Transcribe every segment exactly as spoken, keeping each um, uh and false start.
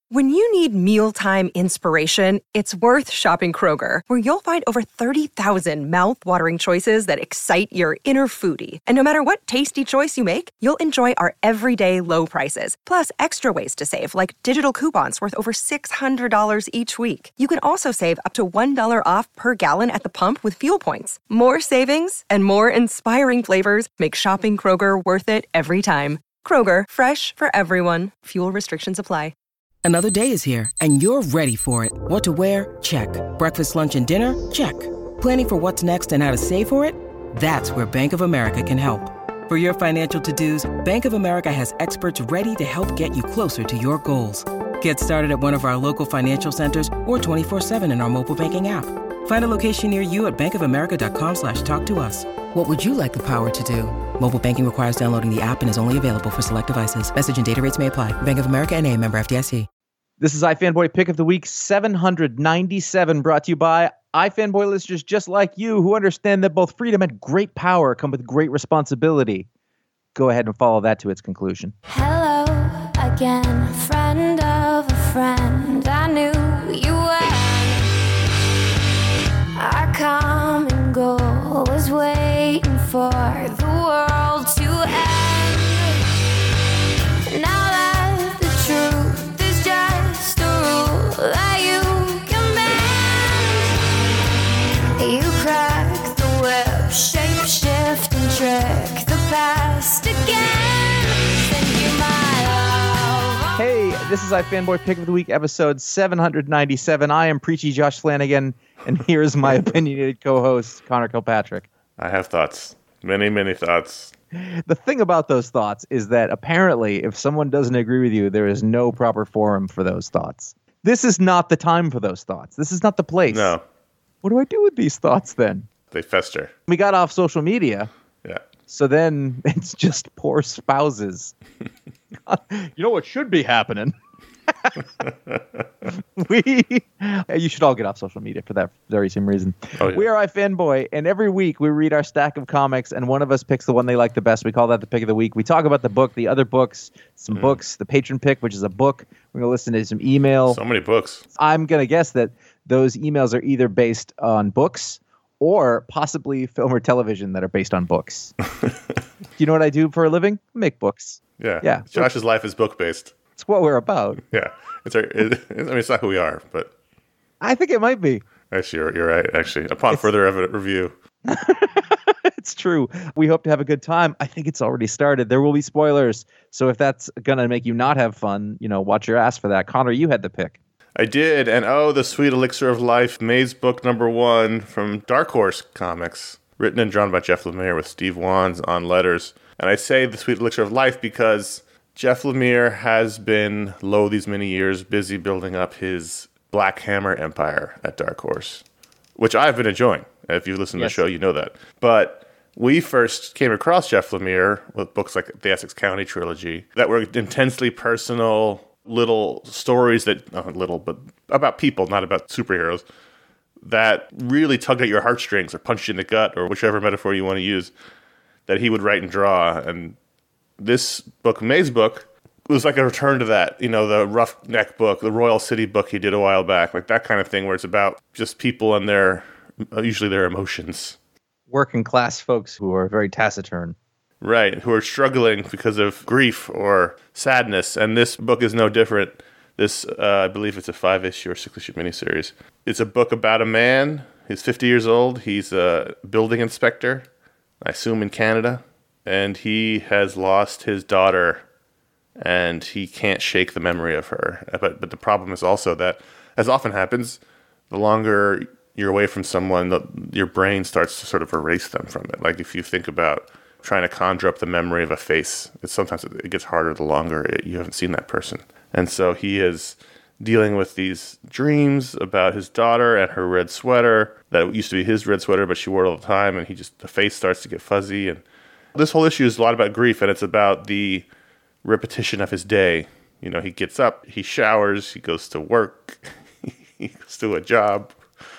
When you need mealtime inspiration, it's worth shopping Kroger, where you'll find over thirty thousand mouth-watering choices that excite your inner foodie. And no matter what tasty choice you make, you'll enjoy our everyday low prices, plus extra ways to save, like digital coupons worth over six hundred dollars each week. You can also save up to one dollar off per gallon at the pump with fuel points. More savings and more inspiring flavors make shopping Kroger worth it every time. Kroger, fresh for everyone. Fuel restrictions apply. Another day is here, and you're ready for it. What to wear? Check. Breakfast, lunch, and dinner? Check. Planning for what's next and how to save for it? That's where Bank of America can help. For your financial to-dos, Bank of America has experts ready to help get you closer to your goals. Get started at one of our local financial centers or twenty-four seven in our mobile banking app. Find a location near you at bankofamerica.com slash talk to us. What would you like the power to do? Mobile banking requires downloading the app and is only available for select devices. Message and data rates may apply. Bank of America N A, member F D I C. This is iFanboy Pick of the Week seven hundred ninety-seven, brought to you by iFanboy listeners just like you who understand that both freedom and great power come with great responsibility. Go ahead and follow that to its conclusion. Hello again, friend of a friend. I knew you were. Our common goal was waiting for the world to end. Now that the truth just a rule that you command. You crack the whip, shape, shift, and trick the past again. Send you my love. Hey, this is iFanboy Pick of the Week, episode seven hundred ninety-seven. I am Preachy Josh Flanagan, and here's my opinionated co-host, Connor Kilpatrick. I have thoughts. Many, many thoughts. The thing about those thoughts is that apparently if someone doesn't agree with you, there is no proper forum for those thoughts. This is not the time for those thoughts. This is not the place. No. What do I do with these thoughts then? They fester. We got off social media. Yeah. So then it's just poor spouses. You know what should be happening? we, you should all get off social media for that very same reason. Oh, yeah. We are iFanboy, and every week we read our stack of comics, and one of us picks the one they like the best. We call that the pick of the week. We talk about the book, the other books, some mm. books, the patron pick, which is a book. We're going to listen to some email. So many books. I'm going to guess that those emails are either based on books or possibly film or television that are based on books. Do you know what I do for a living? Make books. Yeah. Yeah. Josh's life is book-based. It's what we're about. Yeah. It's our, it, I mean, it's not who we are, but I think it might be. Actually, you're, you're right, actually. Upon it's, further evident review. It's true. We hope to have a good time. I think it's already started. There will be spoilers. So if that's going to make you not have fun, you know, watch your ass for that. Connor, you had the pick. I did. And oh, the sweet elixir of life, Maze book number one from Dark Horse Comics, written and drawn by Jeff Lemire with Steve Wands on letters. And I say the sweet elixir of life because Jeff Lemire has been, lo these many years, busy building up his Black Hammer empire at Dark Horse, which I've been enjoying. If you listen to yes. the show, you know that. But we first came across Jeff Lemire with books like the Essex County trilogy that were intensely personal, little stories that, not little, but about people, not about superheroes, that really tugged at your heartstrings or punched you in the gut or whichever metaphor you want to use, that he would write and draw. And this book, Maze book, was like a return to that, you know, the Roughneck book, the Royal City book he did a while back, like that kind of thing where it's about just people and their, usually their emotions. Working class folks who are very taciturn. Right, who are struggling because of grief or sadness. And this book is no different. This, uh, I believe it's a five-issue or six-issue miniseries. It's a book about a man. He's fifty years old. He's a building inspector, I assume in Canada. And he has lost his daughter, and he can't shake the memory of her. But but the problem is also that, as often happens, the longer you're away from someone, the, your brain starts to sort of erase them from it. Like if you think about trying to conjure up the memory of a face, it's sometimes it gets harder the longer it, you haven't seen that person. And so he is dealing with these dreams about his daughter and her red sweater that used to be his red sweater, but she wore it all the time, and he just the face starts to get fuzzy. And this whole issue is a lot about grief, and it's about the repetition of his day. You know, he gets up, he showers, he goes to work, he goes to a job,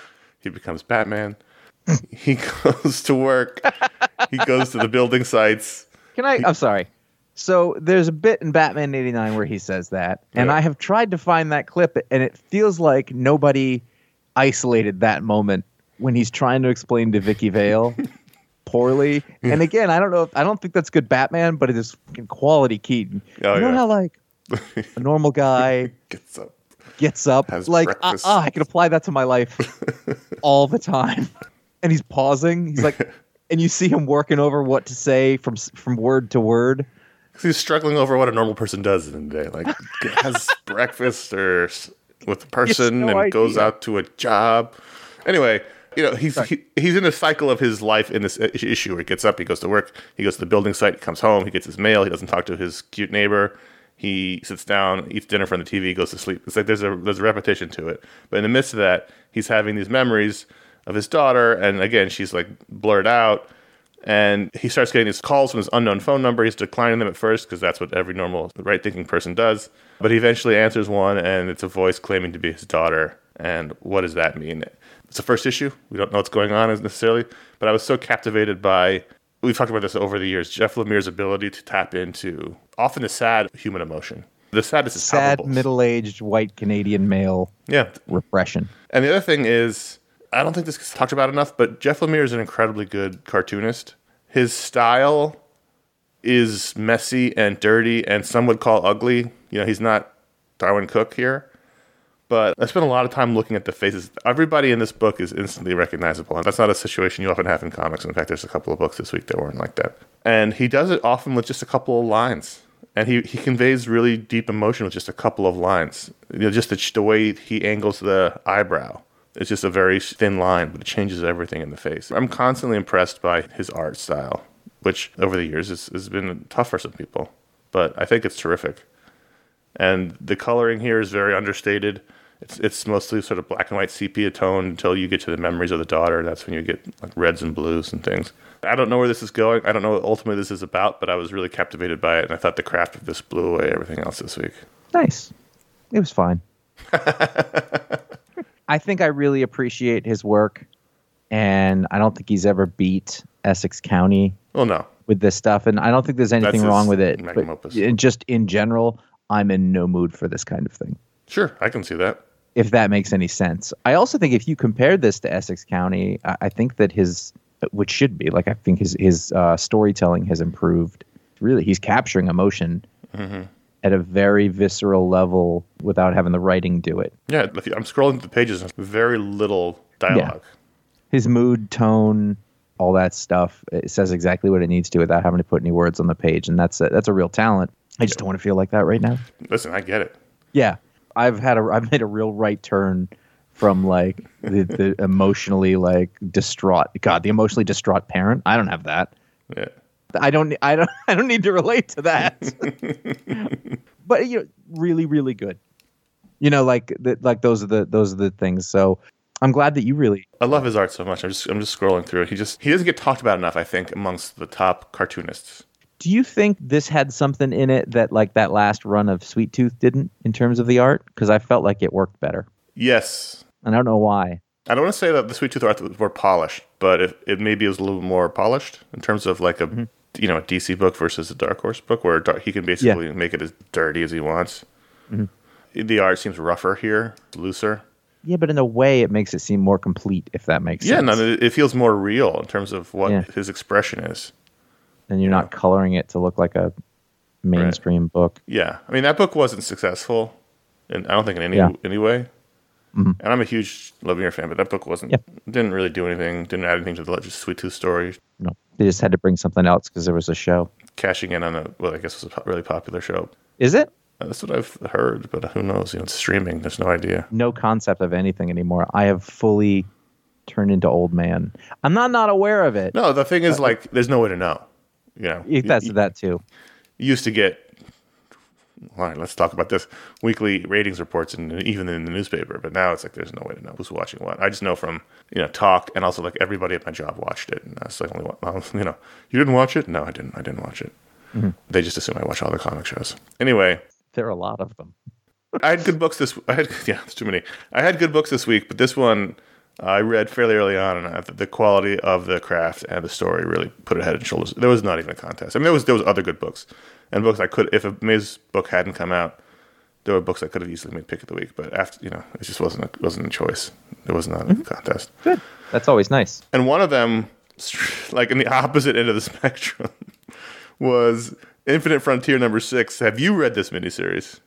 he becomes Batman. He goes to work, he goes to the building sites. Can I, he, I'm sorry. So there's a bit in Batman eighty-nine where he says that, and Yeah. I have tried to find that clip, and it feels like nobody isolated that moment when he's trying to explain to Vicky Vale poorly. And again, I don't know. If, I don't think that's good Batman, but it is fucking quality Keaton. Oh, you know yeah. how like a normal guy Gets up. gets up, Has like uh, breakfast. uh, I can apply that to my life all the time. And he's pausing. He's like, and you see him working over what to say from s- from word to word. He's struggling over what a normal person does in the day, like has breakfast or s- with a person no and goes idea. out to a job. Anyway, you know, he's he, he's in a cycle of his life in this i- issue where he gets up, he goes to work, he goes to the building site, he comes home, he gets his mail, he doesn't talk to his cute neighbor, he sits down, eats dinner from the T V, goes to sleep. It's like there's a there's a repetition to it. But in the midst of that, he's having these memories of his daughter, and again, she's like blurred out. And he starts getting these calls from this unknown phone number. He's declining them at first because that's what every normal, right-thinking person does. But he eventually answers one, and it's a voice claiming to be his daughter. And what does that mean? It's the first issue. We don't know what's going on necessarily. But I was so captivated by, we've talked about this over the years, Jeff Lemire's ability to tap into often a sad human emotion. The sadness is Sad, palpable. middle-aged, white Canadian male Yeah. repression. And the other thing is, I don't think this gets talked about enough, but Jeff Lemire is an incredibly good cartoonist. His style is messy and dirty, and some would call ugly. You know, he's not Darwin Cook here. But I spent a lot of time looking at the faces. Everybody in this book is instantly recognizable, and that's not a situation you often have in comics. In fact, there's a couple of books this week that weren't like that. And he does it often with just a couple of lines. And he, he conveys really deep emotion with just a couple of lines. You know, just the, the way he angles the eyebrow. It's just a very thin line, but it changes everything in the face. I'm constantly impressed by his art style, which over the years has, has been tough for some people. But I think it's terrific. And the coloring here is very understated. It's it's mostly sort of black and white sepia tone until you get to the memories of the daughter. That's when you get like reds and blues and things. I don't know where this is going. I don't know what ultimately this is about, but I was really captivated by it. And I thought the craft of this blew away everything else this week. Nice. It was fine. I think I really appreciate his work, and I don't think he's ever beat Essex County Well, no. with this stuff, and I don't think there's anything That's his wrong with it. magnum But opus. in- just in general, I'm in no mood for this kind of thing, Sure, I can see that. if that makes any sense. I also think if you compared this to Essex County, I, I think that his, which should be, like I think his, his uh, storytelling has improved. Really, he's capturing emotion Mm-hmm. at a very visceral level without having the writing do it. Yeah, if you- I'm scrolling through the pages, and very little dialogue. His mood, tone, all that stuff, it says exactly what it needs to without having to put any words on the page, and that's a, that's a real talent. I just don't want to feel like that right now. Listen, I get it. Yeah, I've had a I've made a real right turn from like the, the emotionally like distraught. God, the emotionally distraught parent. I don't have that. Yeah. I don't. I don't. I don't need to relate to that. But you know, really, really good. You know, like the, like those are the those are the things. So I'm glad that you really. I love his art so much. I'm just I'm just scrolling through it. He just he doesn't get talked about enough, I think, amongst the top cartoonists. Do you think this had something in it that like that last run of Sweet Tooth didn't in terms of the art? Because I felt like it worked better, Yes. and I don't know why. I don't want to say that the Sweet Tooth art was more polished, but it, it maybe was a little more polished in terms of like a mm-hmm. you know a D C book versus a Dark Horse book, where Dar- he can basically yeah. make it as dirty as he wants. Mm-hmm. The art seems rougher here, looser. Yeah, but in a way, it makes it seem more complete, if that makes yeah, sense. Yeah, no, it feels more real in terms of what yeah. his expression is. And you're yeah. not coloring it to look like a mainstream right. book. Yeah, I mean that book wasn't successful, and I don't think in any yeah. any way. Mm-hmm. And I'm a huge Lemire fan, but that book wasn't yep. didn't really do anything, didn't add anything to the just Sweet Tooth story. No, they just had to bring something else because there was a show cashing in on a well, I guess it was a really popular show. Is it? Uh, that's what I've heard, but who knows? You know, it's streaming. There's no idea. No concept of anything anymore. I have fully turned into old man. I'm not not aware of it. No, the thing is, like, there's no way to know. You know, that's you, that too. You used to get. All right, let's talk about this. Weekly ratings reports, and even in the newspaper. But now it's like there's no way to know who's watching what. I just know from you know talk, and also like everybody at my job watched it, and that's like only one. You know, you didn't watch it? No, I didn't. I didn't watch it. Mm-hmm. They just assume I watch all the comic shows. Anyway, there are a lot of them. I had good books this. I had yeah, it's too many. I had good books this week, but this one I read fairly early on, and I thought the quality of the craft and the story really put it head and shoulders. There was not even a contest. I mean, there was there was other good books, and books I could, if a Miz book hadn't come out, there were books I could have easily made pick of the week. But after, you know, it just wasn't a, wasn't a choice. It was not mm-hmm. a contest. Good. That's always nice. And one of them, like in the opposite end of the spectrum, was Infinite Frontier number six. Have you read this miniseries?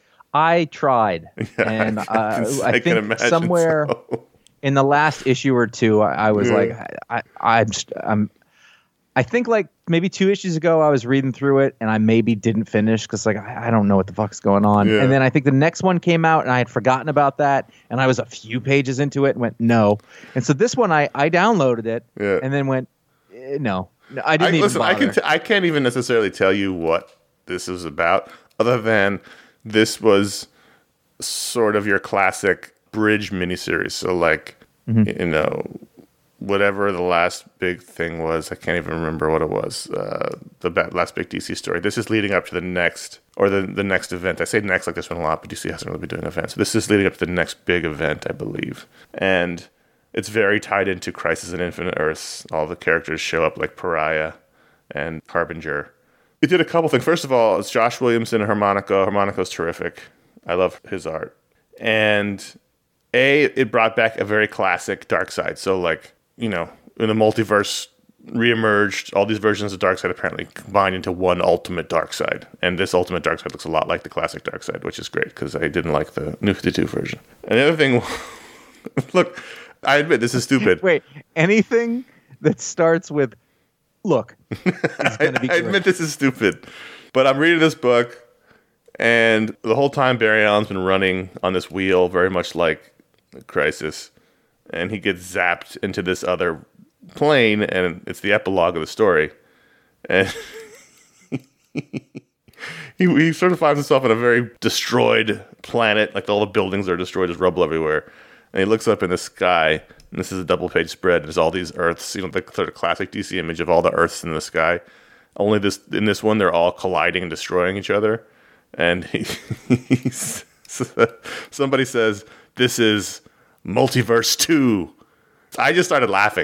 I tried, yeah, and I, uh, can, I, I think somewhere so. in the last issue or two, I, I was yeah. like, I, I, I'm, just, I'm, I think like maybe two issues ago, I was reading through it, and I maybe didn't finish because like I, I don't know what the fuck's going on. Yeah. And then I think the next one came out, and I had forgotten about that, and I was a few pages into it and went no. And so this one, I, I downloaded it, yeah. and then went eh, no. No, I didn't I, even listen. bother. I can. T- I can't even necessarily tell you what this is about, other than this was sort of your classic bridge miniseries. So, like, mm-hmm. you know, whatever the last big thing was, I can't even remember what it was. Uh, the last big D C story. This is leading up to the next, or the the next event. I say next like this one a lot, but D C hasn't really been doing events. So this is leading up to the next big event, I believe, and it's very tied into Crisis on Infinite Earths. All the characters show up like Pariah and Harbinger. It did a couple things. First of all, it's Josh Williamson and Harmonica. Harmonica's terrific. I love his art. And A, it brought back a very classic Darkseid. So like, you know, in the multiverse reemerged, all these versions of Darkseid apparently combined into one ultimate Darkseid. And this ultimate Darkseid looks a lot like the classic Darkseid, which is great because I didn't like the New fifty-two version. And the other thing, look, I admit this is stupid. Wait, anything that starts with "look" is going to be I, I admit this is stupid, but I'm reading this book, and the whole time Barry Allen's been running on this wheel, very much like Crisis, and he gets zapped into this other plane, and it's the epilogue of the story, and he, he sort of finds himself on a very destroyed planet, like all the buildings are destroyed, there's rubble everywhere. And he looks up in the sky, and this is a double-page spread. There's all these Earths, you know, the sort of classic D C image of all the Earths in the sky. Only this in this one, they're all colliding and destroying each other. And he, he's, somebody says, "This is Multiverse two." I just started laughing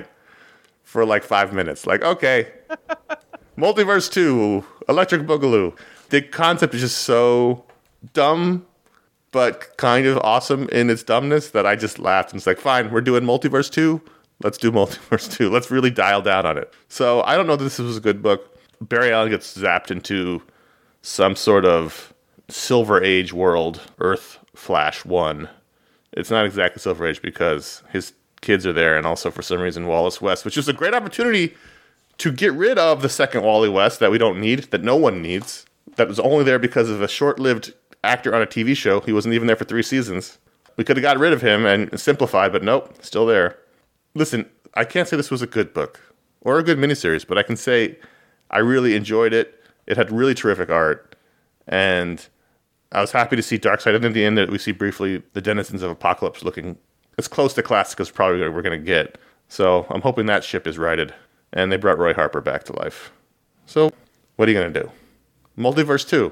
for like five minutes. Like, okay, Multiverse two, Electric Boogaloo. The concept is just so dumb, but kind of awesome in its dumbness that I just laughed. And it's like, fine, we're doing Multiverse two. Let's do Multiverse two. Let's really dial down on it. So I don't know that this was a good book. Barry Allen gets zapped into some sort of Silver Age world, Earth Flash one. It's not exactly Silver Age because his kids are there, and also for some reason Wallace West, which is a great opportunity to get rid of the second Wally West that we don't need, that no one needs, that was only there because of a short-lived actor on a T V show. He wasn't even there for three seasons. We could have got rid of him and simplified, but nope, still there. Listen, I can't say this was a good book or a good miniseries, but I can say I really enjoyed it. It had really terrific art, and I was happy to see Darkseid. And in the end, that we see briefly the denizens of Apocalypse looking as close to classic as probably we're going to get. So I'm hoping that ship is righted, and they brought Roy Harper back to life. So what are you going to do? Multiverse two.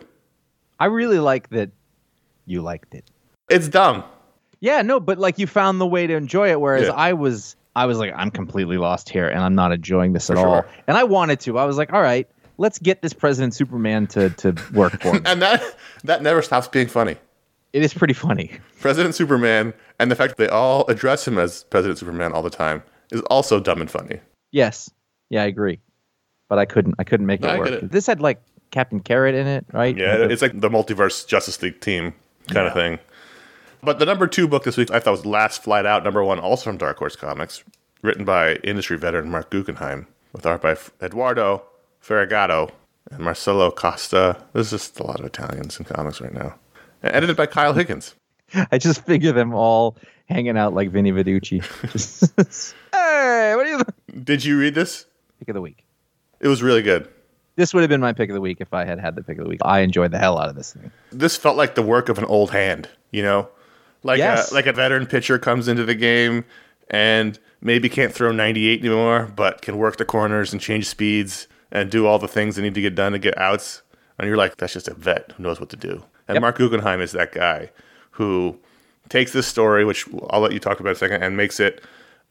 I really like that you liked it. It's dumb. Yeah, no, but like you found the way to enjoy it, whereas Yeah. I was I was like, I'm completely lost here and I'm not enjoying this at For all. sure. And I wanted to. I was like, all right, let's get this President Superman to, to work for me. And that that never stops being funny. It is pretty funny. President Superman, and the fact that they all address him as President Superman all the time is also dumb and funny. Yes. Yeah, I agree. But I couldn't I couldn't make it I work. get it. This had like Captain Carrot in it, right? Yeah, it's like the multiverse Justice League team kind of thing. But the number two book this week I thought was Last Flight Out, number one, also from Dark Horse Comics, written by industry veteran Mark Guggenheim, with art by Eduardo Ferragato and Marcelo Costa. There's just a lot of Italians in comics right now. And edited by Kyle Higgins. I just figure them all hanging out like Vinny Viducci. Just, hey, what do you think? Did you read this? Pick of the week. It was really good. This would have been my pick of the week if I had had the pick of the week. I enjoyed the hell out of this thing. This felt like the work of an old hand, you know? Like, Yes. a, like a veteran pitcher comes into the game and maybe can't throw ninety-eight anymore, but can work the corners and change speeds and do all the things that need to get done to get outs. And you're like, that's just a vet who knows what to do. And Yep. Mark Guggenheim is that guy who takes this story, which I'll let you talk about in a second, and makes it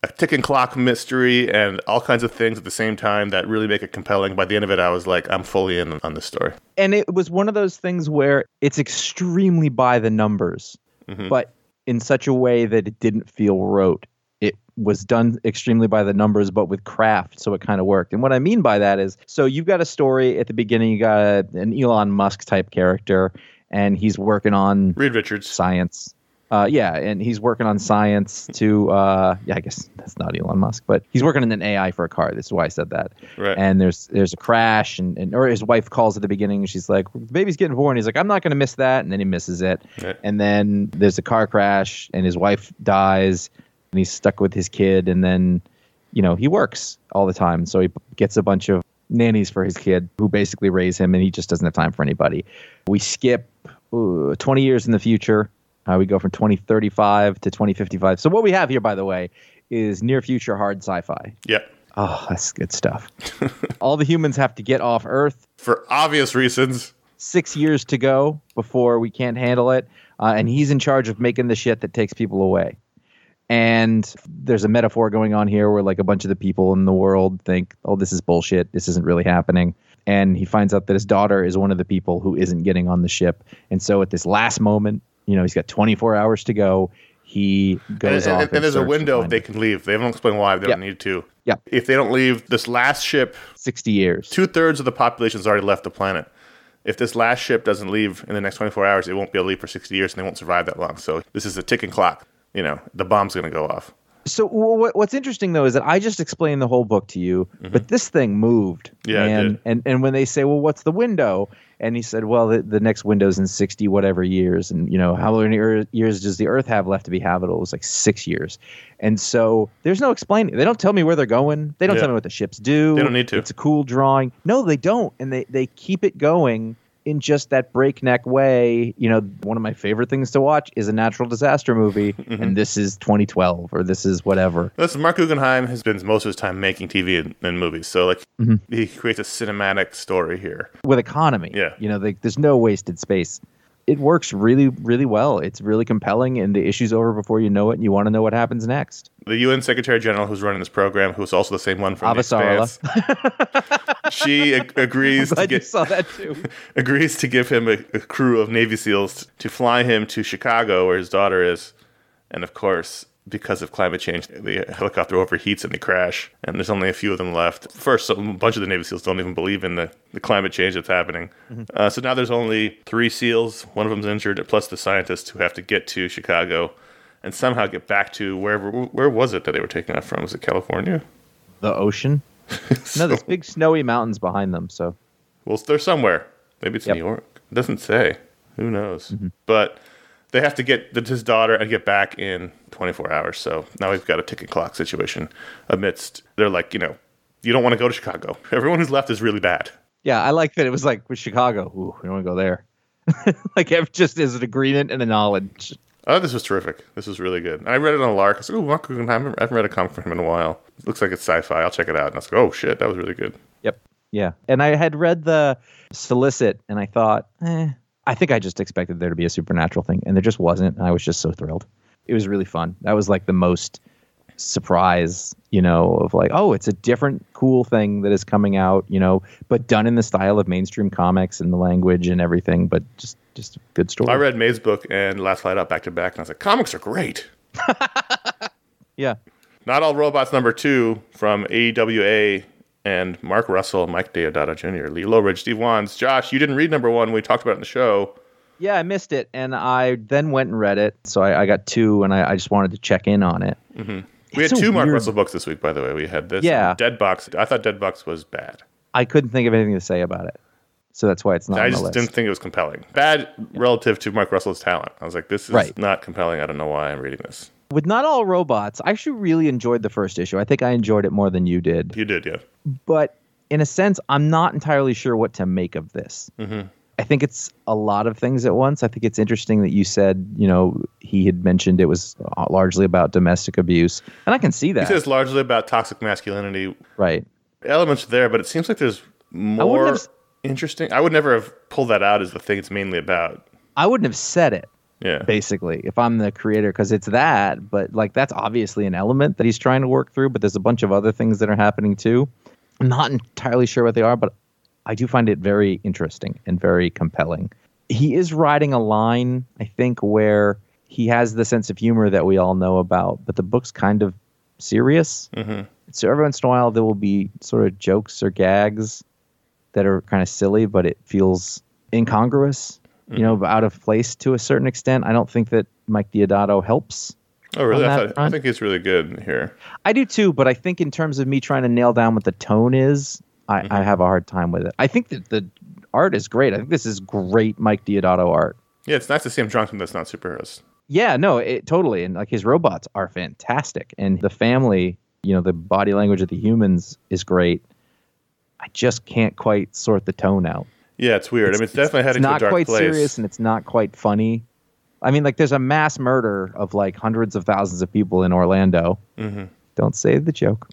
a ticking clock mystery and all kinds of things at the same time that really make it compelling. By the end of it, I was like, I'm fully in on this story. And it was one of those things where it's extremely by the numbers, mm-hmm. but in such a way that it didn't feel rote. It was done extremely by the numbers, but with craft, so it kind of worked. And what I mean by that is, so you've got a story at the beginning, you got a, an Elon Musk type character, and he's working on Reed Richards science. Uh, yeah, and he's working on science to, uh, yeah, I guess that's not Elon Musk, but he's working on an A I for a car. This is why I said that. Right. And there's there's a crash, and, and or his wife calls at the beginning, and she's like, the baby's getting born. He's like, I'm not going to miss that, and then he misses it. Right. And then there's a car crash, and his wife dies, and he's stuck with his kid, and then, you know, he works all the time. So he gets a bunch of nannies for his kid who basically raise him, and he just doesn't have time for anybody. We skip ooh, twenty years in the future. Uh, we go from twenty thirty-five to twenty fifty-five. So what we have here, by the way, is near future hard sci-fi. Yep. Oh, that's good stuff. All the humans have to get off Earth. For obvious reasons. Six years to go before we can't handle it. Uh, and he's in charge of making the shit that takes people away. And there's a metaphor going on here where like a bunch of the people in the world think, oh, this is bullshit. This isn't really happening. And he finds out that his daughter is one of the people who isn't getting on the ship. And so at this last moment, you know, he's got twenty-four hours to go. He goes and, off. And, and, and there's a window if they can leave. They don't explain why. They yep. don't need to. Yeah. If they don't leave, this last ship, sixty years. Two thirds of the population has already left the planet. If this last ship doesn't leave in the next twenty-four hours, it won't be able to leave for sixty years, and they won't survive that long. So this is a ticking clock. You know, the bomb's going to go off. So what, what's interesting, though, is that I just explained the whole book to you, mm-hmm. but this thing moved. Yeah, and, it did. And, and when they say, well, what's the window? And he said, well, the, the next window's in sixty whatever years. And, you know, how many er- years does the Earth have left to be habitable? It was like six years. And so there's no explaining. They don't tell me where they're going. They don't yeah. tell me what the ships do. They don't need to. It's a cool drawing. No, they don't. And they, they keep it going in just that breakneck way. You know, one of my favorite things to watch is a natural disaster movie, mm-hmm. and this is twenty twelve or this is whatever. Listen, Mark Guggenheim has spent most of his time making T V and, and movies, so like mm-hmm. he creates a cinematic story here with economy. Yeah, you know, they, there's no wasted space. It works really, really well. It's really compelling, and the issue's over before you know it, and you want to know what happens next. The U N Secretary General who's running this program, who's also the same one from Avasarala. The Expanse, she ag- agrees to get, you saw that too. agrees to give him a, a crew of Navy SEALs to fly him to Chicago, where his daughter is, and of course, because of climate change, the helicopter overheats and they crash, and there's only a few of them left. First, so a bunch of the Navy SEALs don't even believe in the, the climate change that's happening. Mm-hmm. Uh, so now there's only three SEALs. One of them's injured, plus the scientists who have to get to Chicago and somehow get back to wherever. Where was it that they were taking off from? Was it California? The ocean? so, no, there's big snowy mountains behind them. So, well, they're somewhere. Maybe it's yep. New York. It doesn't say. Who knows? Mm-hmm. But they have to get his daughter and get back in twenty-four hours. So now we've got a ticking clock situation amidst, they're like, you know, you don't want to go to Chicago. Everyone who's left is really bad. Yeah, I like that it was like with Chicago. Ooh, we don't want to go there. Like it just is an agreement and a knowledge. Oh, this was terrific. This was really good. I read it on a lark. I was like, oh, Mark Guggenheim. I haven't read a comic from him in a while. It looks like it's sci-fi. I'll check it out. And I was like, oh, shit, that was really good. Yep. Yeah. And I had read the solicit, and I thought, eh, I think I just expected there to be a supernatural thing, and there just wasn't. And I was just so thrilled. It was really fun. That was like the most surprise, you know, of like, oh, it's a different cool thing that is coming out, you know, but done in the style of mainstream comics and the language and everything, but just just a good story. I read May's book and Last Flight Out back to back, and I was like, comics are great. Yeah. Not All Robots number two from A E W A and Mark Russell, Mike Deodato Junior, Lee Lowridge, Steve Wands. Josh, you didn't read number one. We talked about it in the show. Yeah, I missed it, and I then went and read it. So I, I got two, and I, I just wanted to check in on it. Mm-hmm. We had two Mark weird... Russell books this week, by the way. We had this. Yeah. Dead Box. I thought Dead Box was bad. I couldn't think of anything to say about it. So that's why it's not I on just the list. didn't think it was compelling. Bad yeah. relative to Mark Russell's talent. I was like, this is right. not compelling. I don't know why I'm reading this. With Not All Robots, I actually really enjoyed the first issue. I think I enjoyed it more than you did. You did, yeah. But in a sense, I'm not entirely sure what to make of this. Mm-hmm. I think it's a lot of things at once. I think it's interesting that you said, you know, he had mentioned it was largely about domestic abuse. And I can see that. He says largely about toxic masculinity. Right. Elements there, but it seems like there's more I have, interesting. I would never have pulled that out as the thing it's mainly about. I wouldn't have said it, Yeah. Basically, if I'm the creator, because it's that, but like that's obviously an element that he's trying to work through, but there's a bunch of other things that are happening too. I'm not entirely sure what they are, but I do find it very interesting and very compelling. He is riding a line, I think, where he has the sense of humor that we all know about, but the book's kind of serious. Mm-hmm. So every once in a while there will be sort of jokes or gags that are kind of silly, but it feels incongruous. You know, out of place to a certain extent. I don't think that Mike Deodato helps. Oh, really? I, thought, front. I think he's really good here. I do too, but I think in terms of me trying to nail down what the tone is, I, mm-hmm. I have a hard time with it. I think that the art is great. I think this is great Mike Deodato art. Yeah, it's nice to see him drawing something that's not superheroes. Yeah, no, it, totally. And like his robots are fantastic. And the family, you know, the body language of the humans is great. I just can't quite sort the tone out. Yeah, it's weird. It's, I mean, it's definitely heading to a dark place. It's not quite serious, and it's not quite funny. I mean, like, there's a mass murder of, like, hundreds of thousands of people in Orlando. Mm-hmm. Don't say the joke.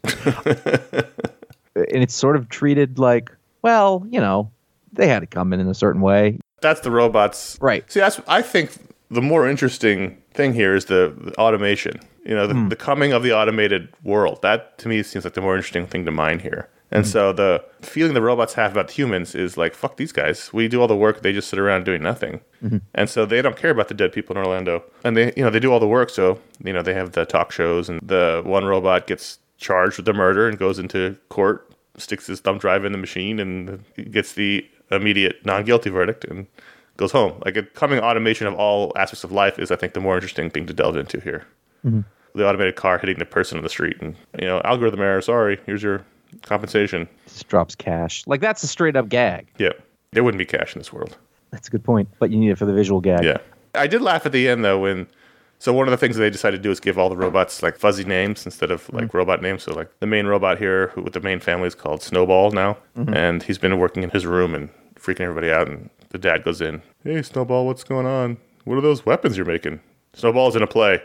And it's sort of treated like, well, you know, they had to come in in a certain way. That's the robots. Right. See, that's I think the more interesting thing here is the, the automation. You know, the, mm. the coming of the automated world. That, to me, seems like the more interesting thing to mine here. And mm-hmm. so the feeling the robots have about humans is like, fuck these guys. We do all the work. They just sit around doing nothing. Mm-hmm. And so they don't care about the dead people in Orlando. And they, you know, they do all the work. So, you know, they have the talk shows, and the one robot gets charged with the murder and goes into court, sticks his thumb drive in the machine, and gets the immediate non-guilty verdict and goes home. Like, a coming automation of all aspects of life is, I think, the more interesting thing to delve into here. Mm-hmm. The automated car hitting the person on the street, and, you know, algorithm error, sorry, here's your compensation. Just drops cash. Like, that's a straight up gag. Yeah. There wouldn't be cash in this world. That's a good point. But you need it for the visual gag. Yeah. I did laugh at the end, though, when... So one of the things that they decided to do is give all the robots, like, fuzzy names instead of, like, mm-hmm. robot names. So, like, the main robot here who, with the main family is called Snowball now. Mm-hmm. And he's been working in his room and freaking everybody out. And the dad goes in, hey, Snowball, what's going on? What are those weapons you're making? Snowball's in a play.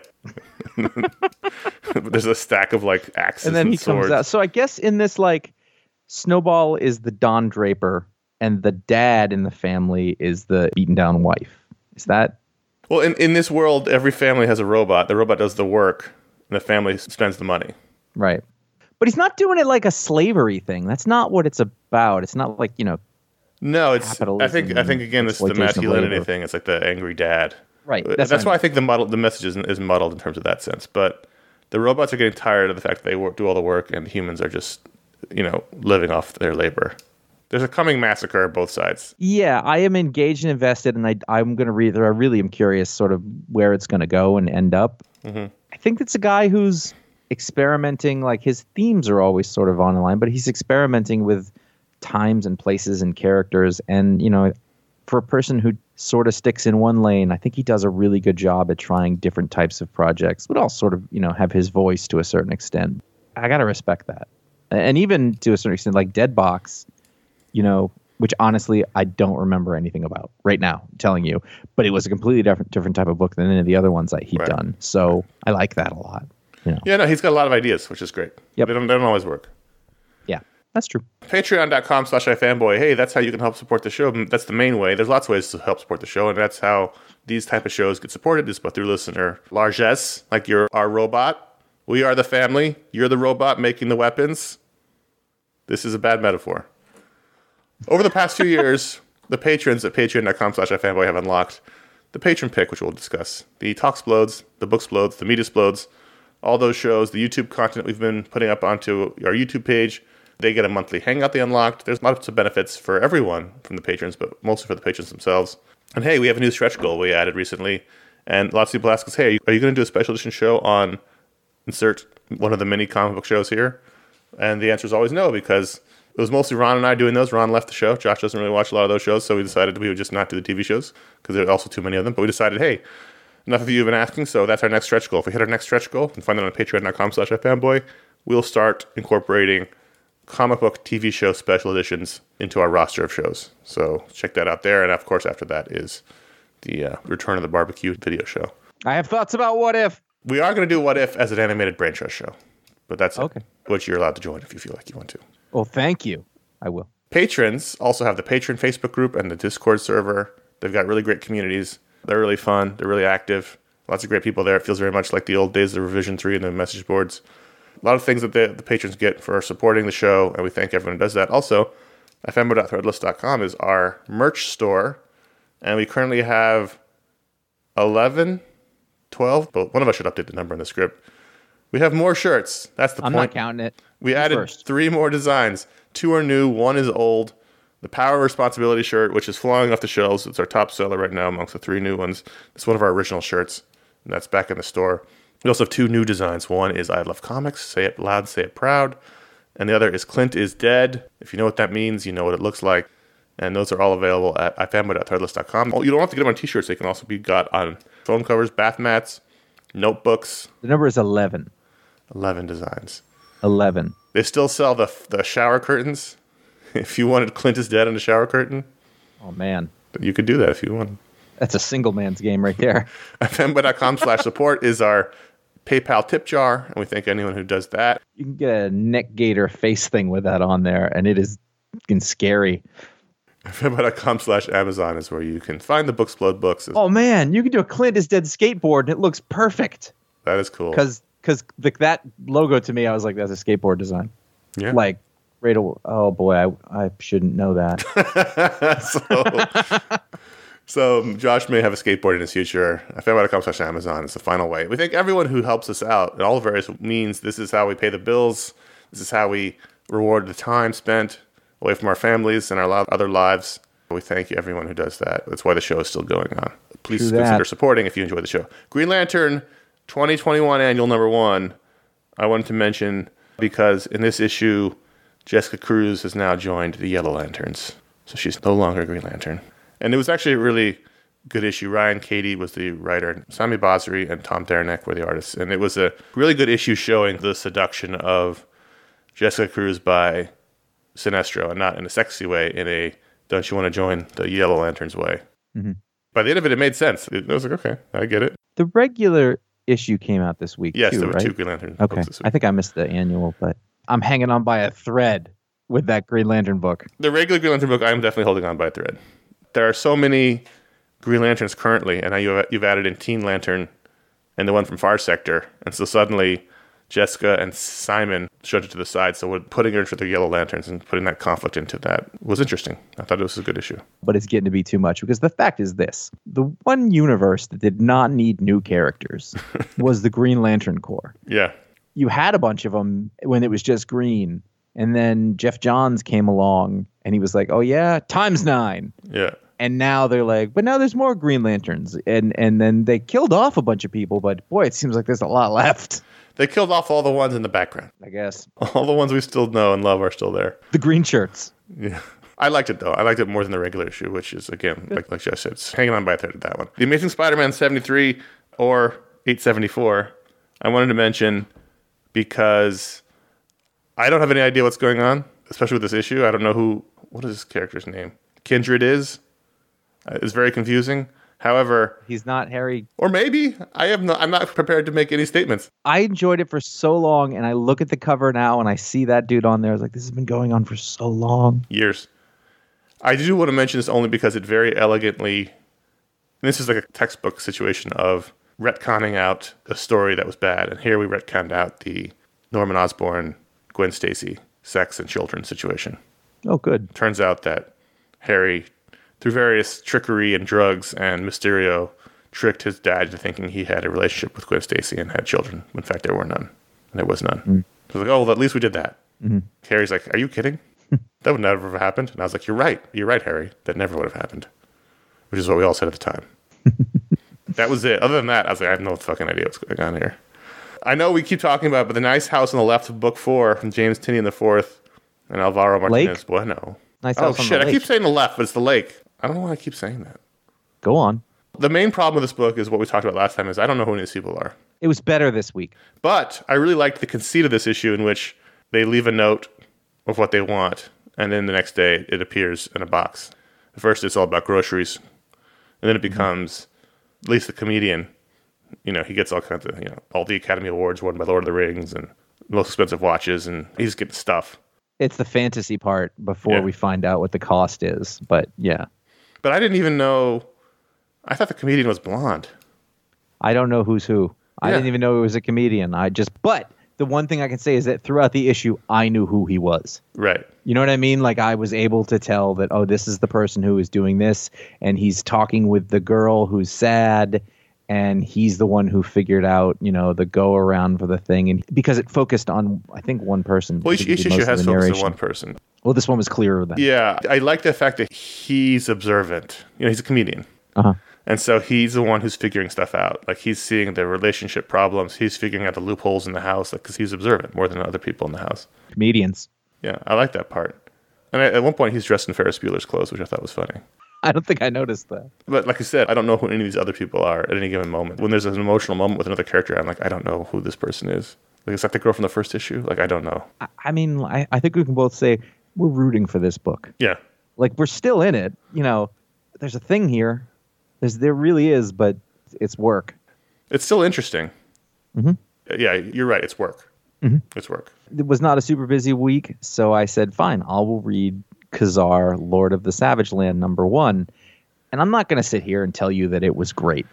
There's a stack of, like, axes and then and he swords. Comes out. So I guess in this, like, Snowball is the Don Draper, and the dad in the family is the beaten down wife. Is that? Well, in, in this world, every family has a robot. The robot does the work, and the family spends the money. Right. But he's not doing it like a slavery thing. That's not what it's about. It's not like, you know, no, it's, I think, I think again, this is the masculinity thing. It's like the angry dad. Right. That's, that's why I think the muddle, the message is, is muddled in terms of that sense. But the robots are getting tired of the fact that they work, do all the work, and humans are just, you know, living off their labor. There's a coming massacre on both sides. Yeah, I am engaged and invested, and I, I'm going to read. I really am curious sort of where it's going to go and end up. Mm-hmm. I think it's a guy who's experimenting. Like, his themes are always sort of on the line, but he's experimenting with times and places and characters. And, you know, for a person who sort of sticks in one lane, I think he does a really good job at trying different types of projects, but all sort of, you know, have his voice to a certain extent. I got to respect that. And even to a certain extent, like Dead Box, you know, which honestly I don't remember anything about right now, I'm telling you, but it was a completely different different type of book than any of the other ones that he'd right. done. So right. I like that a lot. You know? Yeah, no, he's got a lot of ideas, which is great. Yep. They don't, they don't always work. Yeah, that's true. Patreon.com slash iFanboy. Hey, that's how you can help support the show. That's the main way. There's lots of ways to help support the show, and that's how these type of shows get supported, is but through listener largesse, like you're our robot. We are the family. You're the robot making the weapons. This is a bad metaphor. Over the past few years, the patrons at patreon.com slash iFanboy have unlocked the patron pick, which we'll discuss. The Talksplodes, the Booksplodes, the Mediasplodes, all those shows, the YouTube content we've been putting up onto our YouTube page. They get a monthly hangout they unlocked. There's lots of benefits for everyone from the patrons, but mostly for the patrons themselves. And hey, we have a new stretch goal we added recently. And lots of people ask us, hey, are you going to do a special edition show on insert one of the mini comic book shows here? And the answer is always no, because it was mostly Ron and I doing those. Ron left the show. Josh doesn't really watch a lot of those shows, so we decided we would just not do the T V shows because there are also too many of them. But we decided, hey, enough of you have been asking, so that's our next stretch goal. If we hit our next stretch goal, and find that on patreon.com slash iFanboy, we'll start incorporating comic book T V show special editions into our roster of shows. So check that out there. And, of course, after that is the uh, Return of the Barbecue video show. I have thoughts about What If. We are going to do What If as an animated brain trust show. But that's okay. It, which you're allowed to join if you feel like you want to. Well, thank you. I will. Patrons also have the Patreon Facebook group and the Discord server. They've got really great communities. They're really fun. They're really active. Lots of great people there. It feels very much like the old days of Revision three and the message boards. A lot of things that the, the patrons get for supporting the show, and we thank everyone who does that. Also, f m o dot threadless dot com is our merch store, and we currently have eleven, twelve, but one of us should update the number in the script. We have more shirts. That's the I'm point. not counting it. We You added first. three more designs. Two are new, one is old. The Power of Responsibility shirt, which is flying off the shelves. It's our top seller right now amongst the three new ones. It's one of our original shirts, and that's back in the store. We also have two new designs. One is I Love Comics, say it loud, say it proud. And the other is Clint is Dead. If you know what that means, you know what it looks like. And those are all available at i family dot threadless dot com. You don't have to get them on t-shirts. They can also be got on phone covers, bath mats, notebooks. The number is eleven. eleven designs. eleven. They still sell the the shower curtains. If you wanted Clint is Dead on a shower curtain, Oh, man. you could do that if you wanted. That's a single man's game right there. f m b dot com slash support is our PayPal tip jar, and we thank anyone who does that. You can get a neck gator face thing with that on there, and it is fucking scary. f m b dot com slash Amazon is where you can find the Booksplode books. Oh, man. You can do a Clint is Dead skateboard, and it looks perfect. That is cool. Because because that logo to me, I was like, that's a skateboard design. Yeah. Like, right away. Oh, boy, I, I shouldn't know that. so, so Josh may have a skateboard in his future. f m b dot com slash Amazon is the final way. We thank everyone who helps us out in all various means. This is how we pay the bills. This is how we reward the time spent away from our families and our lo- other lives. We thank everyone who does that. That's why the show is still going on. Please True that. consider supporting if you enjoy the show. Green Lantern twenty twenty-one annual number one. I wanted to mention because in this issue, Jessica Cruz has now joined the Yellow Lanterns. So she's no longer Green Lantern. And it was actually a really good issue. Ryan Cady was the writer. Sami Basri and Tom Theranek were the artists. And it was a really good issue showing the seduction of Jessica Cruz by Sinestro, and not in a sexy way, in a don't you want to join the Yellow Lanterns way. Mm-hmm. By the end of it, it made sense. It, I was like, okay, I get it. The regular issue came out this week, Yes, too, there were right? two Green Lantern Okay. books this week. I think I missed the annual, but I'm hanging on by a thread with that Green Lantern book. The regular Green Lantern book, I'm definitely holding on by a thread. There are so many Green Lanterns currently, and now you've, you've added in Teen Lantern and the one from Far Sector, and so suddenly Jessica and Simon shoved it to the side, so we're putting her into the Yellow Lanterns and putting that conflict into that was interesting. I thought it was a good issue. But it's getting to be too much because the fact is this. The one universe that did not need new characters was the Green Lantern Corps. Yeah. You had a bunch of them when it was just green. And then Jeff Johns came along and he was like, oh, yeah, times nine. Yeah. And now they're like, but now there's more Green Lanterns. And and then they killed off a bunch of people. But boy, it seems like there's a lot left, They killed off all the ones in the background. I guess. All the ones we still know and love are still there. The green shirts. Yeah. I liked it, though. I liked it more than the regular issue, which is, again, like, like Jeff said, it's hanging on by a thread at that one. The Amazing Spider-Man seventy-three or eight seventy-four, I wanted to mention because I don't have any idea what's going on, especially with this issue. I don't know who, what is this character's name? Kindred is. Uh, it's very confusing. However, He's not Harry. or maybe I have no, I'm not prepared to make any statements. I enjoyed it for so long. And I look at the cover now and I see that dude on there. I was like, this has been going on for so long. Years. I do want to mention this only because it very elegantly, and this is like a textbook situation of retconning out a story that was bad, and here we retconned out the Norman Osborn, Gwen Stacy, sex and children situation. Oh, good. Turns out that Harry, through various trickery and drugs and Mysterio, tricked his dad into thinking he had a relationship with Gwen Stacy and had children. In fact, there were none, and there was none. Mm. So I was like, oh, well, at least we did that. Mm-hmm. Harry's like, are you kidding? That would never have happened. And I was like, you're right. You're right, Harry. That never would have happened. Which is what we all said at the time. That was it. Other than that, I was like, I have no fucking idea what's going on here. I know we keep talking about it, but the nice house on the left of book four from James Tinian the Fourth and Alvaro Martinez Lake? Bueno. Nice Oh, house on shit. the I keep lake. saying the left, but it's the lake. I don't know why I keep saying that. Go on. The main problem with this book is what we talked about last time is I don't know who any of these people are. It was better this week. But I really liked the conceit of this issue in which they leave a note of what they want, and then the next day it appears in a box. At first it's all about groceries, and then it becomes, at least the comedian, you know, he gets all kinds of, you know, all the Academy Awards won by Lord of the Rings and most expensive watches, and he's getting stuff. It's the fantasy part before Yeah. we find out what the cost is. But yeah. But I didn't even know I thought the comedian was blonde. I don't know who's who. I Yeah. didn't even know he was a comedian. I just, but the one thing I can say is that throughout the issue, I knew who he was. Right. You know what I mean? Like I was able to tell that, oh, this is the person who is doing this, and he's talking with the girl who's sad, and he's the one who figured out, you know, the go around for the thing, and because it focused on, I think, one person. Well, I each, think each he did issue most of has the focused on narration. one person. Well, this one was clearer then. Yeah, I like the fact that he's observant. You know, he's a comedian. Uh-huh. And so he's the one who's figuring stuff out. Like, he's seeing the relationship problems. He's figuring out the loopholes in the house, like, because he's observant more than other people in the house. Comedians. Yeah, I like that part. And at one point, he's dressed in Ferris Bueller's clothes, which I thought was funny. I don't think I noticed that. But like I said, I don't know who any of these other people are at any given moment. When there's an emotional moment with another character, I'm like, I don't know who this person is. Like, it's like the girl from the first issue. Like, I don't know. I, I mean, I, I think we can both say we're rooting for this book. Yeah. Like, we're still in it. You know, there's a thing here. There's, there really is, but it's work. It's still interesting. Mm-hmm. Yeah, you're right. It's work. Mm-hmm. It's work. It was not a super busy week, so I said, fine, I will read Khazar, Lord of the Savage Land, number one. And I'm not going to sit here and tell you that it was great.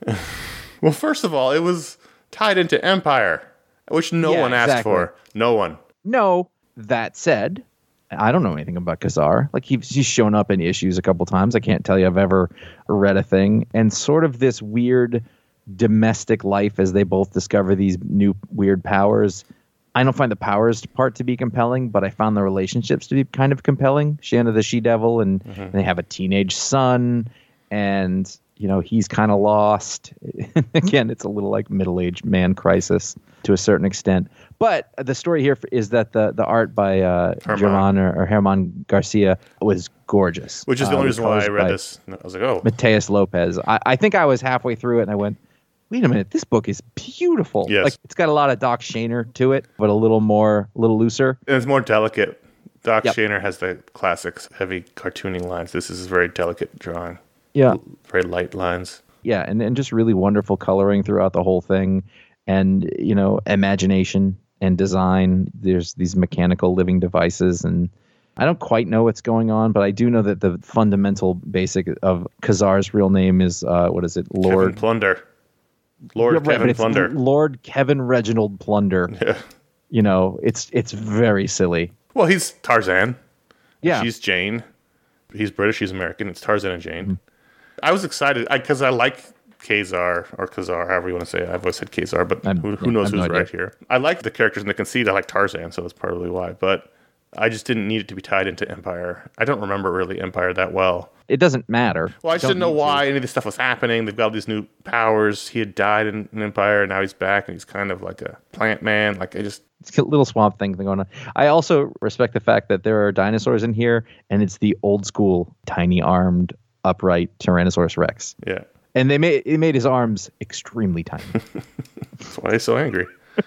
Well, first of all, it was tied into Empire, which no Yeah, one asked exactly. for. No one. No, that said, I don't know anything about Khazar. Like, he's, he's shown up in issues a couple times. I can't tell you I've ever read a thing. And sort of this weird domestic life as they both discover these new weird powers. I don't find the powers part to be compelling, but I found the relationships to be kind of compelling. Shanna the She-Devil, and, Mm-hmm. and they have a teenage son, and, you know, he's kind of lost. Again, it's a little like middle-aged man crisis to a certain extent. But the story here is that the, the art by uh, Herman. German or, or Herman Garcia was gorgeous. Which is the Uh, only was reason why I colored read by this. I was like, oh. Mateus Lopez. I, I think I was halfway through it, and I went, wait a minute, this book is beautiful. Yes. Like, it's got a lot of Doc Shaner to it, but a little more, a little looser. And it's more delicate. Doc Yep. Shaner has the classic heavy cartooning lines. This is very delicate drawing. Yeah. Very light lines. Yeah, and, and just really wonderful coloring throughout the whole thing. And, you know, imagination and design. There's these mechanical living devices, and I don't quite know what's going on, but I do know that the fundamental basic of Khazar's real name is, uh, what is it, Lord... Kevin Plunder. Lord Yeah, right, Kevin but it's Plunder. Lord Kevin Reginald Plunder. Yeah. You know, it's it's very silly. Well, he's Tarzan. Yeah. She's Jane. He's British. She's American. It's Tarzan and Jane. Mm-hmm. I was excited because I, I like Khazar or Khazar, however you want to say it. I've always said Khazar, but I'm- who, yeah, who knows I have who's no right idea. here. I like the characters in the conceit. I like Tarzan, so that's probably why. But I just didn't need it to be tied into Empire. I don't remember really Empire that well. It doesn't matter. Well, I just Don't didn't know need to. why any of this stuff was happening. They've got all these new powers. He had died in, in Empire, and now he's back, and he's kind of like a plant man. Like, I just... It's a little swamp thing going on. I also respect the fact that there are dinosaurs in here, and it's the old school, tiny armed, upright Tyrannosaurus Rex. Yeah. And they made it made his arms extremely tiny. That's why he's so angry.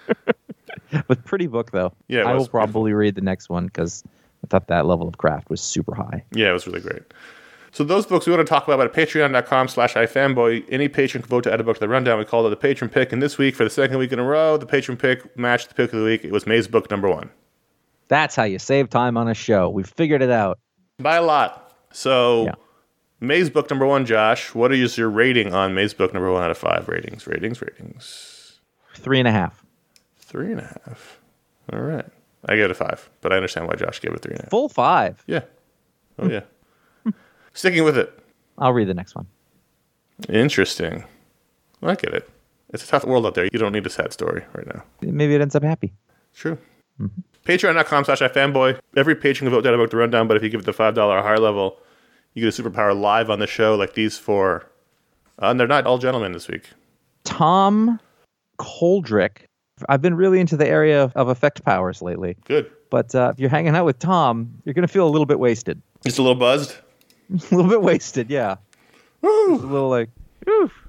But pretty book though. Yeah, it I will was probably read the next one because I thought that level of craft was super high. Yeah, it was really great. So those books we want to talk about at patreon.com slash ifanboy. Any patron can vote to add a book to the rundown. We called it the patron pick. And this week, for the second week in a row, the patron pick matched the pick of the week. It was May's book number one. That's how you save time on a show. We figured it out. By a lot. So, Yeah. May's book number one, Josh. What is your rating on May's book number one out of five? Ratings, ratings, ratings. Three and a half. Three and a half. All right. I gave it a five, but I understand why Josh gave it three and a half. Full five. Yeah. Oh, yeah. Sticking with it. I'll read the next one. Interesting. Well, I get it. It's a tough world out there. You don't need a sad story right now. Maybe it ends up happy. True. Mm-hmm. Patreon.com slash ifanboy. Every patron can vote down a book to rundown, but if you give it the five dollars or higher level, you get a superpower live on the show like these four. Uh, and they're not all gentlemen this week. Tom Koldrick. I've been really into the area of, of effect powers lately. Good. But uh, if you're hanging out with Tom, you're going to feel a little bit wasted. Just a little buzzed? A little bit wasted, yeah. Woo! Just a little like, oof.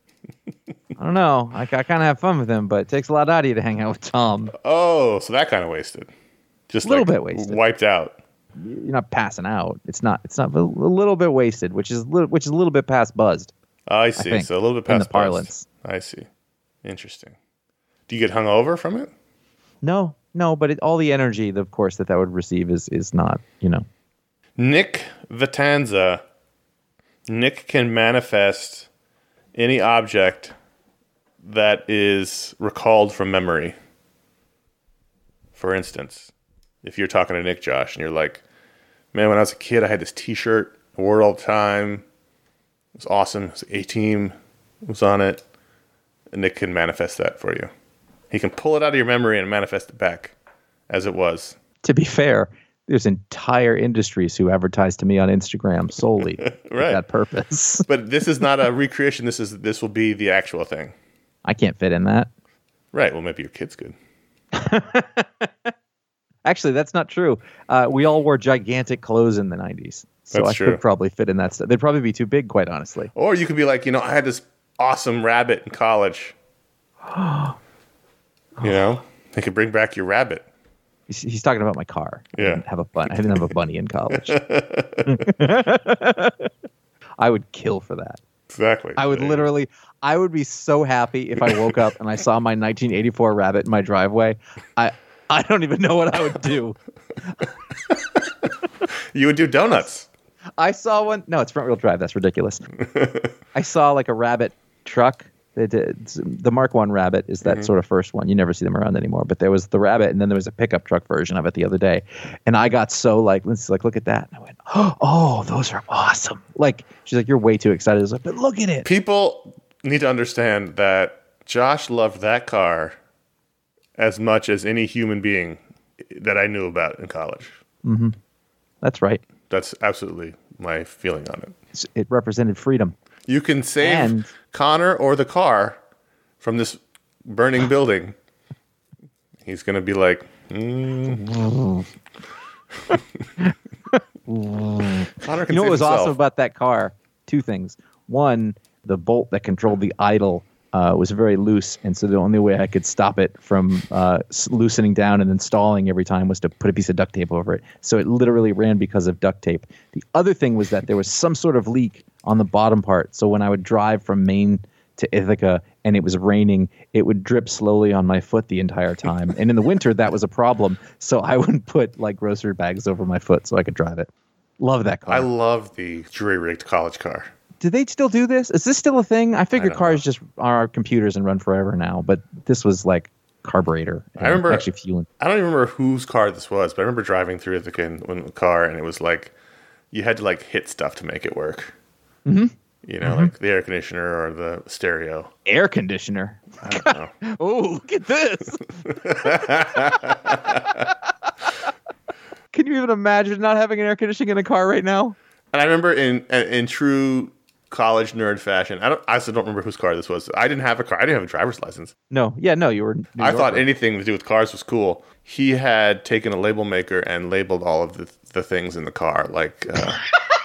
I don't know. I, I kind of have fun with him, but it takes a lot out of you to hang out with Tom. Oh, so that kind of wasted. Just A little like bit wasted. Wiped out. You're not passing out. It's not. It's not. A little bit wasted, which is li- which is a little bit past buzzed. I see. think, So a little bit in past the parlance. buzzed. I see. Interesting. Do you get hungover from it? No, no, but it, all the energy, of course, that that would receive is is not. You know. Nick Vitanza. Nick can manifest any object that is recalled from memory. For instance, if you're talking to Nick Josh and you're like, man, when I was a kid, I had this t-shirt. I wore it all the time. It was awesome. It was A-Team. It was on it. And Nick can manifest that for you. He can pull it out of your memory and manifest it back as it was. To be fair, there's entire industries who advertise to me on Instagram solely right. for that purpose. But this is not a recreation. This is this will be the actual thing. I can't fit in that. Right. Well, maybe your kids could. Actually, that's not true. Uh, we all wore gigantic clothes in the nineties. So That's I true. could probably fit in that stuff. They'd probably be too big, quite honestly. Or you could be like, you know, I had this awesome rabbit in college. You know, they could bring back your rabbit. He's, he's talking about my car. I Yeah. didn't have a bun. I didn't have a bunny in college. I would kill for that. Exactly. I would Yeah. literally, I would be so happy if I woke up and I saw my nineteen eighty-four rabbit in my driveway. I, I don't even know what I would do. You would do donuts. I saw one. No, it's front wheel drive. That's ridiculous. I saw like a rabbit truck. It, it's, the Mark One Rabbit is that Mm-hmm. sort of first one. You never see them around anymore. But there was the Rabbit, and then there was a pickup truck version of it the other day. And I got so like, Lindsay's like, look at that. And I went, oh, those are awesome. Like, she's like, you're way too excited. I was like, but look at it. People need to understand that Josh loved that car as much as any human being that I knew about in college. Mm-hmm. That's right. That's absolutely my feeling on it. It's, it represented freedom. You can save And- Connor or the car from this burning building. He's going to be like, mm. Connor can You know save what was himself. awesome about that car? Two things. One, the bolt that controlled the idle uh, was very loose, and so the only way I could stop it from uh, s- loosening down and then stalling every time was to put a piece of duct tape over it. So it literally ran because of duct tape. The other thing was that there was some sort of leak on the bottom part. So when I would drive from Maine to Ithaca and it was raining, it would drip slowly on my foot the entire time. And in the winter, that was a problem. So I would put like grocery bags over my foot so I could drive it. Love that car. I love the jury-rigged college car. Do they still do this? Is this still a thing? I figure I don't cars just are computers and run forever now, but this was like carburetor. I remember actually fueling. I don't even remember whose car this was, but I remember driving through Ithaca in in the car, and it was like you had to like hit stuff to make it work. Mm-hmm. You know, Mhm. like the air conditioner or the stereo. Air conditioner. I don't know. Oh, look at this. Can you even imagine not having an air conditioning in a car right now? And I remember in in true college nerd fashion, I don't. I still don't remember whose car this was. I didn't have a car. I didn't have a driver's license. No. Yeah, no, you were. New I thought Yorker. anything to do with cars was cool. He had taken a label maker and labeled all of the the things in the car, like. Uh,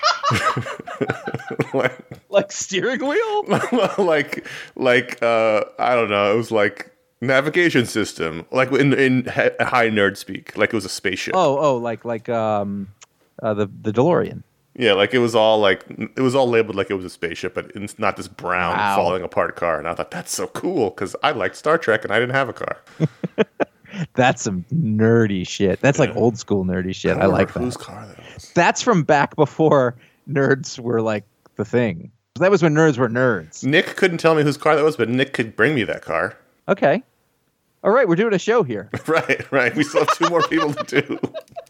like, like steering wheel? like, like, uh, I don't know. It was like navigation system, like in in he- high nerd speak, like it was a spaceship. Oh, oh, like like um, uh, the the DeLorean. Yeah, like it was all like it was all labeled like it was a spaceship, but it's not this brown Wow. falling apart car. And I thought that's so cool because I liked Star Trek and I didn't have a car. That's some nerdy shit. That's like old school nerdy shit. I, don't like remember that. whose car that was. That's from back before nerds were like the thing. That was when nerds were nerds. Nick couldn't tell me whose car that was, but Nick could bring me that car. Okay. All right, we're doing a show here. Right, right. We still have two more people to do.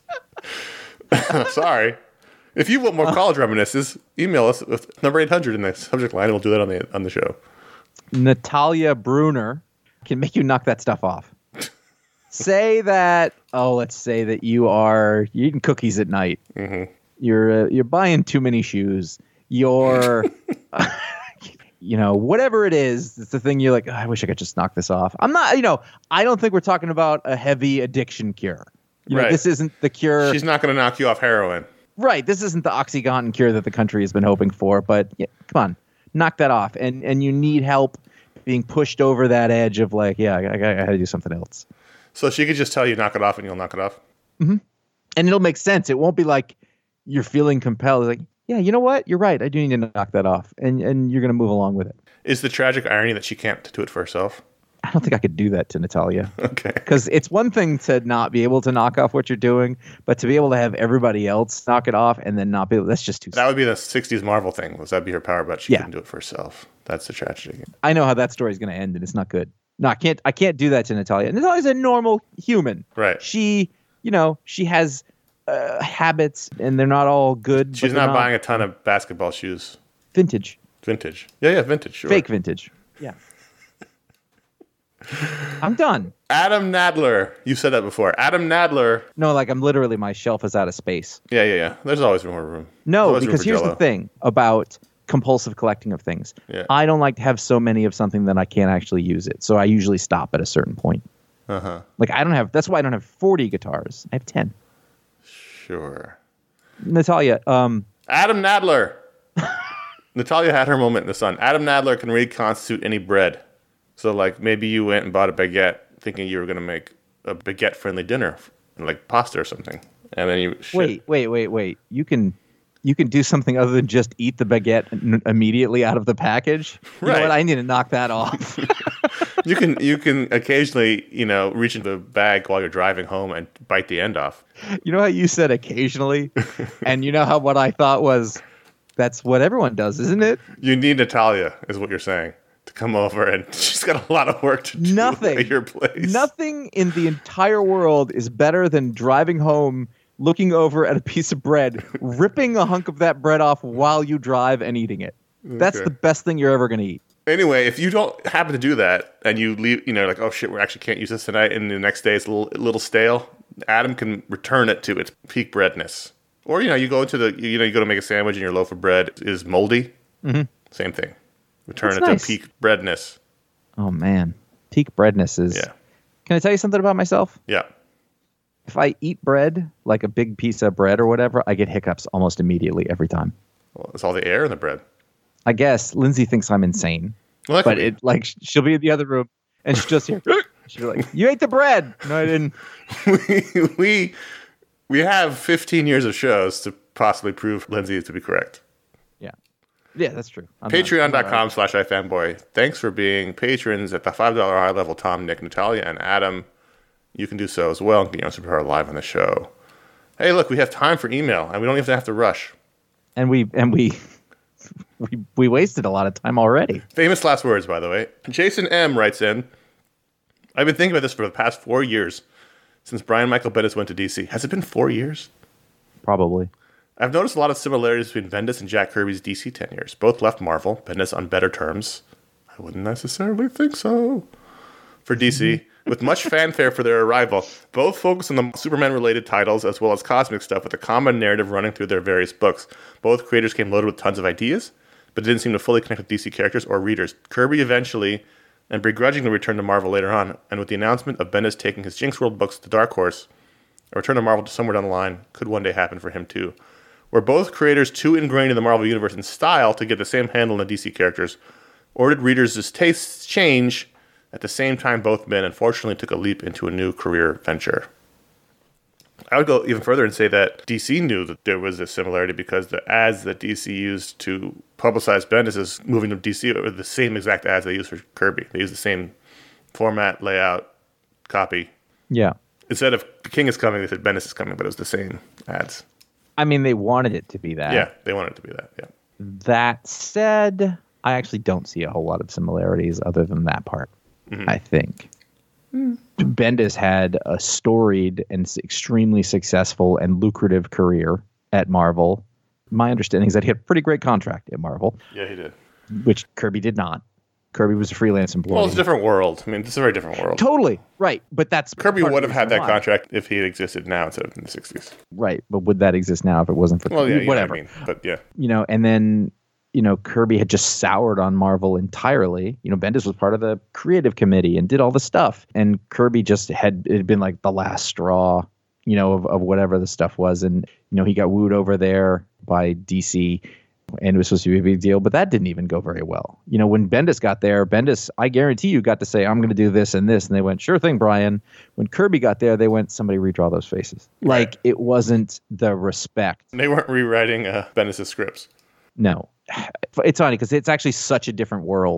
Sorry. If you want more college reminiscences, email us with number eight hundred in the subject line, and we'll do that on the on the show. Natalia Bruner can make you knock that stuff off. Say that, oh, let's say that you are you're eating cookies at night. Mm-hmm. You're uh, you're buying too many shoes. You're, you know, whatever it is, it's the thing you're like, oh, I wish I could just knock this off. I'm not, you know, I don't think we're talking about a heavy addiction cure. You know, Right. this isn't the cure. She's not going to knock you off heroin. Right. This isn't the OxyContin cure that the country has been hoping for. But yeah, come on, knock that off. And and you need help being pushed over that edge of like, yeah, I, I, I got to do something else. So she could just tell you knock it off, and you'll knock it off. Mm-hmm. And it'll make sense. It won't be like you're feeling compelled. It's like, yeah, you know what? You're right. I do need to knock that off. And and you're going to move along with it. Is the tragic irony that she can't do it for herself? I don't think I could do that to Natalia. Okay. Because it's one thing to not be able to knock off what you're doing, but to be able to have everybody else knock it off and then not be able, that's just too. That would be the sixties Marvel thing. Was that be her power, but she Yeah. couldn't do it for herself. That's the tragedy. I know how that story is going to end, and it's not good. No, I can't. I can't do that to Natalia. Natalia's a normal human. Right. She, you know, she has uh, habits, and they're not all good. She's but not, they're buying a ton of basketball shoes. vintage, Vintage. Yeah, yeah, vintage. Sure. fake vintage. Yeah. I'm done. Adam Nadler. You said that before. Adam Nadler. No, like I'm literally, my shelf is out of space. Yeah, yeah, yeah. There's always more room. No, There's always room because for here's Jell-O. the thing about compulsive collecting of things. Yeah. I don't like to have so many of something that I can't actually use it. So I usually stop at a certain point. Uh-huh. Like I don't have, that's why I don't have forty guitars. I have ten. Sure. Natalia, um, Adam Nadler. Natalia had her moment in the sun. Adam Nadler can reconstitute any bread. So, like, maybe you went and bought a baguette thinking you were going to make a baguette-friendly dinner, like pasta or something. And then you... Shit. wait, wait, wait, wait. You can you can do something other than just eat the baguette n- immediately out of the package? You Right. know what? I need to knock that off. You can you can occasionally, you know, reach into the bag while you're driving home and bite the end off. You know how you said occasionally? And you know how what I thought was, that's what everyone does, isn't it? You need Natalia, is what you're saying, to come over, and she's got a lot of work to do Nothing. at your place. Nothing in the entire world is better than driving home, looking over at a piece of bread, ripping a hunk of that bread off while you drive and eating it. That's Okay. the best thing you're ever going to eat. Anyway, if you don't happen to do that and you leave, you know, like, oh shit, we actually can't use this tonight, and the next day it's a little, a little stale, Adam can return it to its peak breadness. Or, you know, you go to the, you know, you go to make a sandwich and your loaf of bread is moldy. Mm-hmm. Same thing. Return That's it nice. to peak breadness. Oh, man. Peak breadness is... Yeah. Can I tell you something about myself? Yeah. If I eat bread, like a big piece of bread or whatever, I get hiccups almost immediately every time. Well, it's all the air in the bread. I guess Lindsay thinks I'm insane. Well, that could But be. it like she'll be in the other room and she'll just hear, she'll be like, you ate the bread. No, I didn't. we, we we have fifteen years of shows to possibly prove Lindsay to be correct. Yeah. Yeah, that's true. I'm not- I'm not- Patreon.com slash iFanboy. Thanks for being patrons at the five dollar high level. Tom, Nick, Natalia, and Adam. You can do so as well and get your own superpower live on the show. Hey, look, we have time for email, and we don't even have to rush. And we and we we we wasted a lot of time already. Famous last words, by the way. Jason M. writes in, I've been thinking about this for the past four years since Brian Michael Bendis went to D C. Has it been four years? Probably. I've noticed a lot of similarities between Bendis and Jack Kirby's D C tenures. Both left Marvel, Bendis on better terms. I wouldn't necessarily think so. For D C, with much fanfare for their arrival, both focus on the Superman-related titles as well as cosmic stuff with a common narrative running through their various books. Both creators came loaded with tons of ideas, but didn't seem to fully connect with D C characters or readers. Kirby eventually, and begrudgingly, returned to Marvel later on, and with the announcement of Bendis taking his Jinx World books to Dark Horse, a return to Marvel to somewhere down the line could one day happen for him too. Were both creators too ingrained in the Marvel Universe in style to get the same handle on the D C characters, or did readers' tastes change at the same time both men unfortunately took a leap into a new career venture? I would go even further and say that D C knew that there was a similarity because the ads that D C used to publicize Bendis as moving to D C were the same exact ads they used for Kirby. They used the same format, layout, copy. Yeah. Instead of King is coming, they said Bendis is coming, but it was the same ads. I mean, they wanted it to be that. Yeah, they wanted it to be that, yeah. That said, I actually don't see a whole lot of similarities other than that part, Mm-hmm. I think. Bendis had a storied and s- extremely successful and lucrative career at Marvel. My understanding is that he had a pretty great contract at Marvel, Yeah, he did. which Kirby did not. Kirby was a freelance employee. Well, it's a different world. I mean, it's a very different world. Totally. Right. But that's Kirby part of would the have had reason that why. contract if he had existed now instead of in the sixties. Right. But would that exist now if it wasn't for Well, yeah, you know what whatever? I mean, but yeah. You know, and then, you know, Kirby had just soured on Marvel entirely. You know, Bendis was part of the creative committee and did all the stuff. And Kirby just had, it had been like the last straw, you know, of, of whatever the stuff was. And, you know, he got wooed over there by D C and it was supposed to be a big deal, but that didn't even go very well. You know, when Bendis got there, Bendis, I guarantee you, got to say, I'm going to do this and this. And they went, sure thing, Brian. When Kirby got there, they went, somebody redraw those faces. Right. Like, it wasn't the respect. They weren't rewriting uh, Bendis' scripts. No. It's funny because it's actually such a different world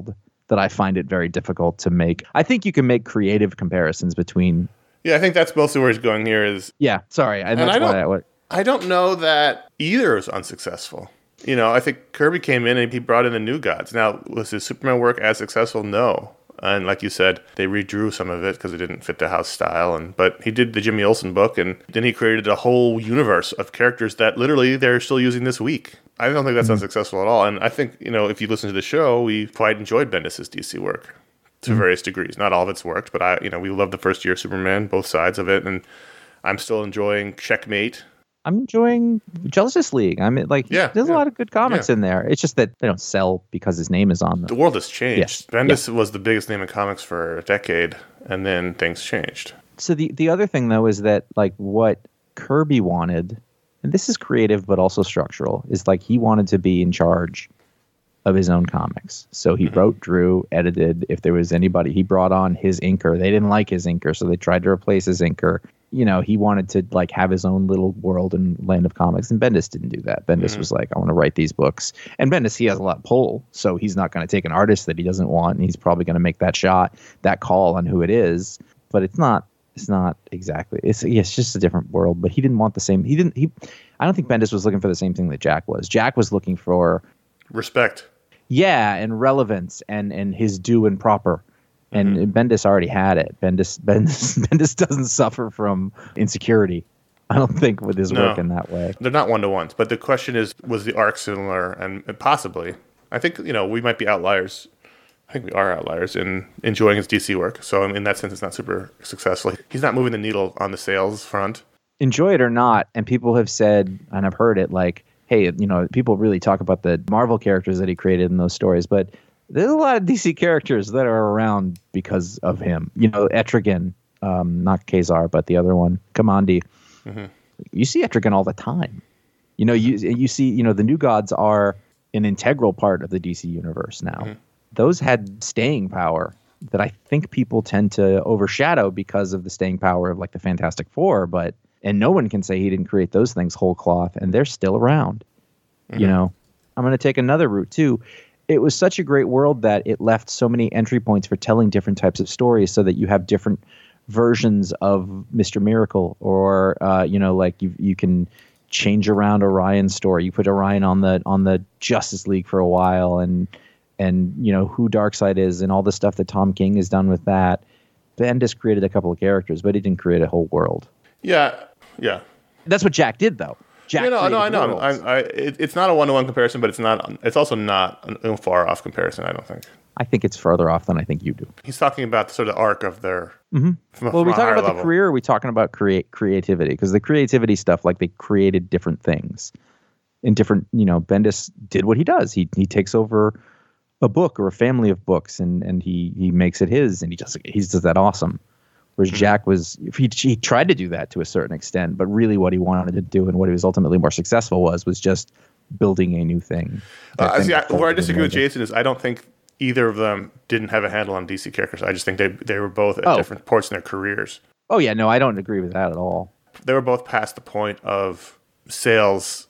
that I find it very difficult to make. I think you can make creative comparisons between. Yeah, I think that's mostly where he's going here. Is yeah, sorry, and, and that's I don't, why I, what, I don't know that either is unsuccessful. You know, I think Kirby came in and he brought in the New Gods. Now, was his Superman work as successful? No. And like you said, they redrew some of it because it didn't fit the house style. And but he did the Jimmy Olsen book, and then he created a whole universe of characters that literally they're still using this week. I don't think that's mm-hmm. unsuccessful at all. And I think, you know, if you listen to the show, we quite enjoyed Bendis' D C work to mm-hmm. various degrees. Not all of it's worked, but I, you know, we loved the first year of Superman, both sides of it, and I'm still enjoying Checkmate. I'm enjoying Justice League. I mean, like, yeah, there's yeah. a lot of good comics yeah. in there. It's just that they don't sell because his name is on them. The world has changed. Yes. Bendis yeah. was the biggest name in comics for a decade, and then things changed. So the, the other thing, though, is that, like, what Kirby wanted, and this is creative but also structural, is, like, he wanted to be in charge of his own comics. So he mm-hmm. wrote, drew, edited. If there was anybody, he brought on his inker. They didn't like his inker, so they tried to replace his inker. You know, he wanted to like have his own little world and land of comics, and Bendis didn't do that. Bendis mm-hmm. was like, I want to write these books. And Bendis, he has a lot of pull, so he's not going to take an artist that he doesn't want, and he's probably going to make that shot, that call on who it is. But it's not, it's not exactly. It's yeah, it's just a different world. But he didn't want the same. He didn't. He, I don't think Bendis was looking for the same thing that Jack was. Jack was looking for respect. Yeah, and relevance, and and his due and proper. And mm-hmm. Bendis already had it. Bendis, Bendis, Bendis doesn't suffer from insecurity, I don't think, with his no, work in that way. They're not one-to-ones. But the question is, was the arc similar? And, and possibly. I think, you know, we might be outliers. I think we are outliers in enjoying his D C work. So in that sense, it's not super successful. He's not moving the needle on the sales front. Enjoy it or not, and people have said, and I've heard it, like, hey, you know, people really talk about the Marvel characters that he created in those stories, but there's a lot of D C characters that are around because of him. You know, Etrigan, um, not Kazar, but the other one, Kamandi. Mm-hmm. You see Etrigan all the time. You know, you you see, you know, the New Gods are an integral part of the D C universe now. Mm-hmm. Those had staying power that I think people tend to overshadow because of the staying power of like the Fantastic Four. But and no one can say he didn't create those things whole cloth, and they're still around. Mm-hmm. You know, I'm going to take another route too. It was such a great world that it left so many entry points for telling different types of stories, so that you have different versions of Mister Miracle, or uh, you know, like you you can change around Orion's story. You put Orion on the on the Justice League for a while, and and you know who Darkseid is, and all the stuff that Tom King has done with that. Bendis created a couple of characters, but he didn't create a whole world. Yeah, yeah. That's what Jack did, though. Jack yeah, no, no, I know. I, I, it, it's not a one-to-one comparison, but it's not. It's also not a far off comparison. I don't think. I think it's further off than I think you do. He's talking about the sort of arc of their. Mm-hmm. From a, well, are we talking talking about level. the career? Or are we talking about create creativity? Because the creativity stuff, like they created different things in different. You know, Bendis did what he does. He he takes over a book or a family of books, and and he he makes it his, and he just he does that awesome. Whereas Jack was, he, he tried to do that to a certain extent, but really what he wanted to do and what he was ultimately more successful was, was just building a new thing. Uh, see, I, where I disagree with Jason is I don't think either of them didn't have a handle on D C characters. I just think they they were both at oh. different ports in their careers. Oh, yeah, no, I don't agree with that at all. They were both past the point of sales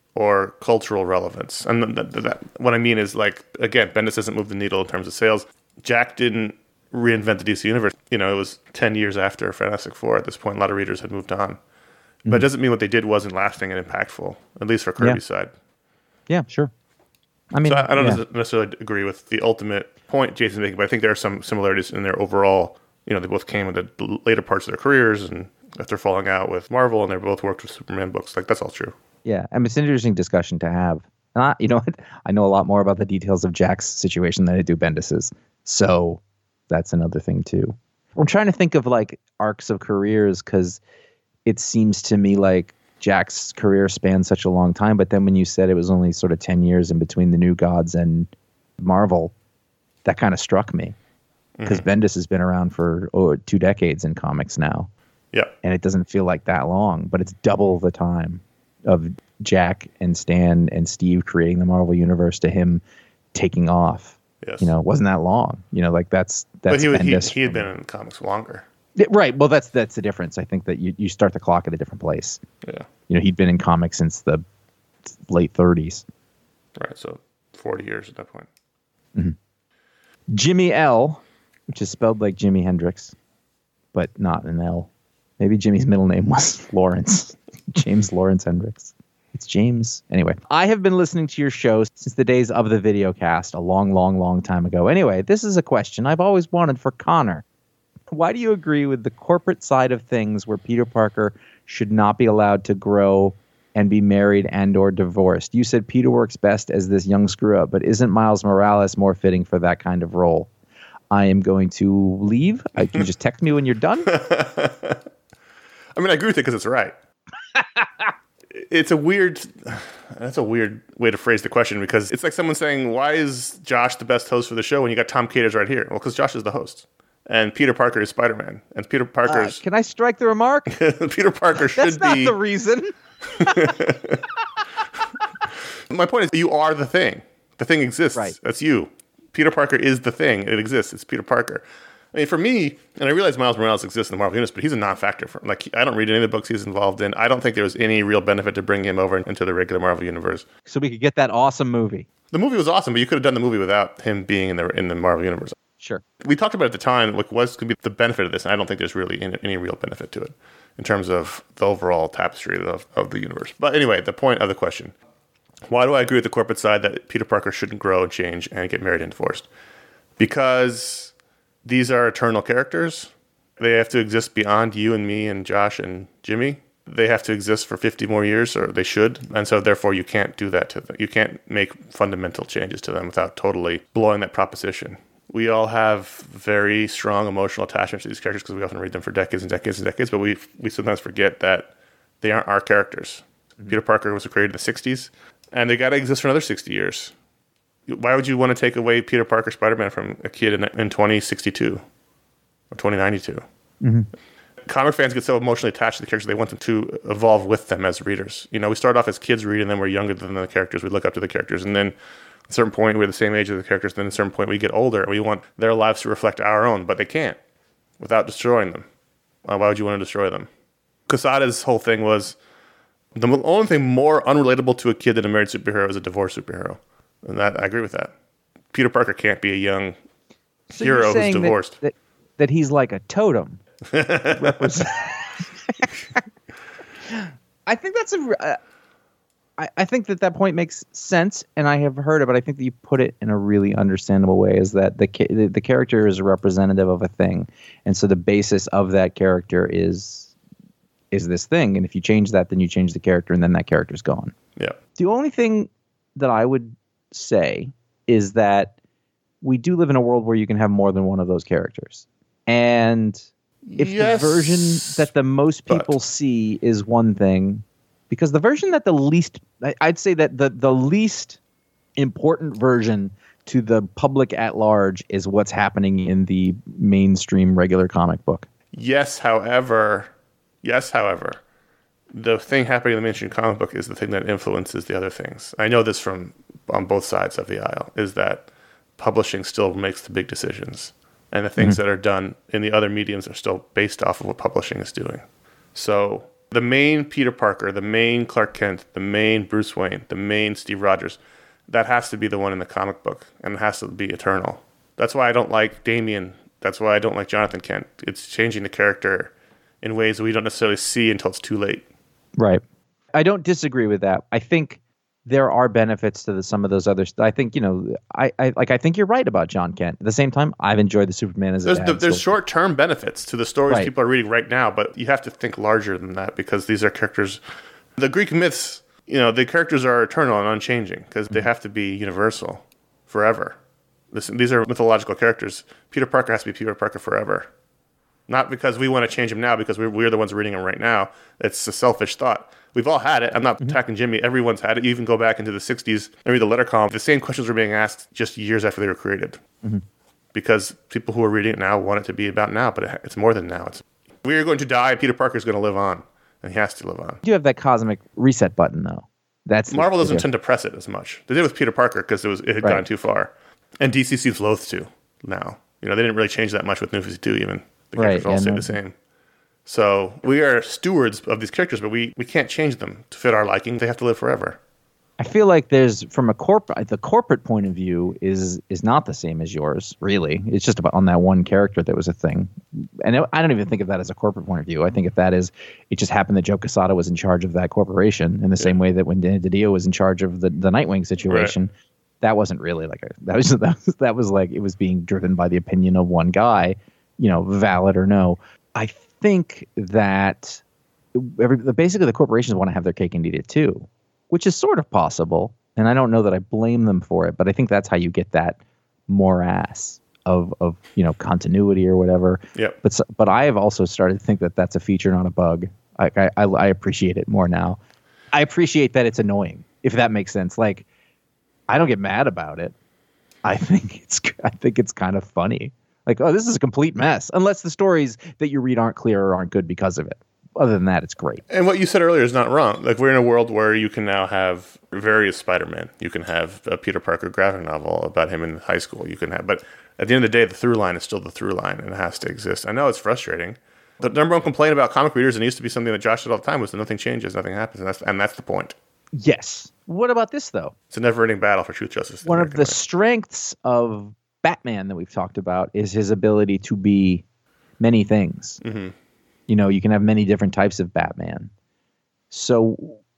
or cultural relevance. And th- th- that, what I mean is, like, again, Bendis doesn't move the needle in terms of sales. Jack didn't reinvent the D C universe. You know, it was ten years after Fantastic Four. At this point, a lot of readers had moved on. Mm-hmm. But it doesn't mean what they did wasn't lasting and impactful, at least for Kirby's yeah. side. Yeah, sure. I mean, so I, I don't yeah. necessarily agree with the ultimate point Jason's making, but I think there are some similarities in their overall, you know, they both came in the later parts of their careers and after falling out with Marvel, and they both worked with Superman books. Like, that's all true. Yeah, I mean, it's an interesting discussion to have. And I, you know, I know a lot more about the details of Jack's situation than I do Bendis's. So that's another thing too. I'm trying to think of like arcs of careers, because it seems to me like Jack's career spanned such a long time. But then when you said it was only sort of ten years in between the New Gods and Marvel, that kind of struck me, because mm-hmm. Bendis has been around for oh, two decades in comics now. Yeah, and it doesn't feel like that long, but it's double the time of Jack and Stan and Steve creating the Marvel universe to him taking off. Yes. You know, it wasn't that long. You know, like that's that's. But he, Bendis he, he had been in comics longer. It, right. Well, that's that's the difference. I think that you, you start the clock at a different place. Yeah. You know, he'd been in comics since the late thirties. Right. So forty years at that point. Mm-hmm. Jimmy L, which is spelled like Jimi Hendrix, but not an L. Maybe Jimmy's middle name was Lawrence. James Lawrence Hendricks. It's James. Anyway, I have been listening to your show since the days of the video cast a long, long, long time ago. Anyway, this is a question I've always wanted for Connor. Why do you agree with the corporate side of things where Peter Parker should not be allowed to grow and be married and or divorced? You said Peter works best as this young screw-up, but isn't Miles Morales more fitting for that kind of role? I am going to leave. I, you just text me when you're done. I mean, I agree with it because it's right. It's a weird, that's a weird way to phrase the question, because it's like someone saying, why is Josh the best host for the show when you got Tom Caters right here? Well, because Josh is the host. And Peter Parker is Spider-Man. And Peter Parker's... Uh, can I strike the remark? Peter Parker should That's not be... the reason. My point is, you are the thing. The thing exists. Right. That's you. Peter Parker is the thing. It exists. It's Peter Parker. I mean, for me, and I realize Miles Morales exists in the Marvel Universe, but he's a non-factor. For, like, I don't read any of the books he's involved in. I don't think there was any real benefit to bringing him over into the regular Marvel Universe. So we could get that awesome movie. The movie was awesome, but you could have done the movie without him being in the in the Marvel Universe. Sure. We talked about at the time, like, what's going to be the benefit of this, and I don't think there's really any, any real benefit to it in terms of the overall tapestry of, of the universe. But anyway, the point of the question. Why do I agree with the corporate side that Peter Parker shouldn't grow and change and get married and divorced? Because these are eternal characters. They have to exist beyond you and me and Josh and Jimmy. They have to exist for fifty more years, or they should. And so therefore you can't do that to them. You can't make fundamental changes to them without totally blowing that proposition. We all have very strong emotional attachments to these characters because we often read them for decades and decades and decades, but we we sometimes forget that they aren't our characters. Mm-hmm. Peter Parker was created in the sixties, and they got to exist for another sixty years. Why would you want to take away Peter Parker Spider-Man from a kid in, in twenty sixty-two or twenty ninety-two? Mm-hmm. Comic fans get so emotionally attached to the characters, they want them to evolve with them as readers. You know, we start off as kids reading them, we're younger than the characters, we look up to the characters, and then at a certain point, we're the same age as the characters. Then at a certain point, we get older, and we want their lives to reflect our own, but they can't without destroying them. Why would you want to destroy them? Quesada's whole thing was, the only thing more unrelatable to a kid than a married superhero is a divorced superhero. And that I agree with that. Peter Parker can't be a young so hero who's divorced. That, that, that he's like a totem. Represent- I think that's a... Uh, I, I think that that point makes sense, and I have heard it, but I think that you put it in a really understandable way, is that the, the the character is a representative of a thing, and so the basis of that character is is this thing, and if you change that, then you change the character, and then that character's gone. Yeah. The only thing that I would say is that we do live in a world where you can have more than one of those characters, and if yes, the version that the most people but. see is one thing, because the version that the least, I'd say that the, the least important version to the public at large is what's happening in the mainstream regular comic book. Yes, however, yes, however, the thing happening in the mainstream comic book is the thing that influences the other things. I know this from on both sides of the aisle, is that publishing still makes the big decisions. And the things mm-hmm. that are done in the other mediums are still based off of what publishing is doing. So the main Peter Parker, the main Clark Kent, the main Bruce Wayne, the main Steve Rogers, that has to be the one in the comic book, and it has to be eternal. That's why I don't like Damian. That's why I don't like Jonathan Kent. It's changing the character in ways that we don't necessarily see until it's too late. Right. I don't disagree with that. I think there are benefits to the, some of those others. I think, you know, I, I like. I think you're right about John Kent. At the same time, I've enjoyed the Superman as a There's, dad, the, there's so. short-term benefits to the stories right. people are reading right now, but you have to think larger than that, because these are characters. The Greek myths, you know, the characters are eternal and unchanging because mm-hmm. they have to be universal forever. This, these are mythological characters. Peter Parker has to be Peter Parker forever. Not because we want to change him now, because we're, we're the ones reading him right now. It's a selfish thought. We've all had it. I'm not mm-hmm. attacking Jimmy. Everyone's had it. You even go back into the sixties and read the letter column. The same questions were being asked just years after they were created. Mm-hmm. Because people who are reading it now want it to be about now, but it, it's more than now. It's, we are going to die, Peter Parker's going to live on, and he has to live on. You have that cosmic reset button, though. That's Marvel the, doesn't the, tend to press it as much. They did with Peter Parker because it was it had right. gone too far. And D C seems loath to now. You know, they didn't really change that much with New fifty-two even. The characters right, all stay no. the same. So we are stewards of these characters, but we, we can't change them to fit our liking. They have to live forever. I feel like there's from a corporate the corporate point of view is is not the same as yours. Really, it's just about on that one character that was a thing, and I don't even think of that as a corporate point of view. I think if that is, it just happened that Joe Quesada was in charge of that corporation in the yeah. same way that when Danny DiDio was in charge of the the Nightwing situation. Right. That wasn't really like a that was that was that was like it was being driven by the opinion of one guy, you know, valid or no. I think that every basically the corporations want to have their cake and eat it too. Which is sort of possible, and I don't know that I blame them for it, but I think that's how you get that morass of of you know continuity or whatever. Yep. But but I have also started to think that that's a feature, not a bug. I I, I appreciate it more now. I appreciate that it's annoying, if that makes sense. Like, I don't get mad about it. I think it's I think it's kind of funny. Like, oh, this is a complete mess, unless the stories that you read aren't clear or aren't good because of it. Other than that, it's great. And what you said earlier is not wrong. Like, we're in a world where you can now have various Spider-Man. You can have a Peter Parker graphic novel about him in high school. You can have, but at the end of the day, the through line is still the through line, and it has to exist. I know it's frustrating. The number one complaint about comic readers, and it used to be something that Josh said all the time, was that nothing changes, nothing happens, and that's and that's the point. Yes. What about this, though? It's a never-ending battle for truth, justice. One of the life. strengths of Batman that we've talked about is his ability to be many things. Mm-hmm. You know, you can have many different types of Batman. So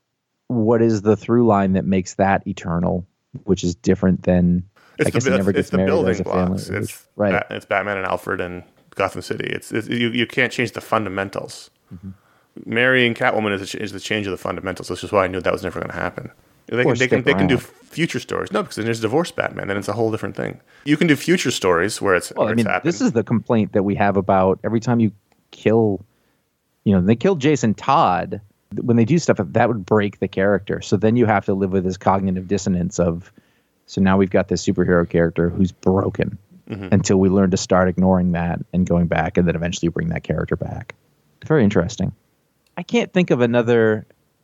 what is the through line that makes that eternal, which is different than, it's I guess the, he never it's, gets it's the married building as a blocks. family. It's, right. Bat, it's Batman and Alfred and Gotham City. It's, it's you, you can't change the fundamentals. Mm-hmm. Marrying Catwoman is, a, is the change of the fundamentals. That's just why I knew that was never going to happen. They can, they can, they can do future stories. No, because then there's divorced Batman, then it's a whole different thing. You can do future stories where it's, well, where I mean, it's happened. This is the complaint that we have about every time you kill, you know, they killed Jason Todd. When they do stuff, that would break the character. So then you have to live with this cognitive dissonance of, so now we've got this superhero character who's broken mm-hmm. until we learn to start ignoring that and going back, and then eventually bring that character back. It's very interesting. I can't think of another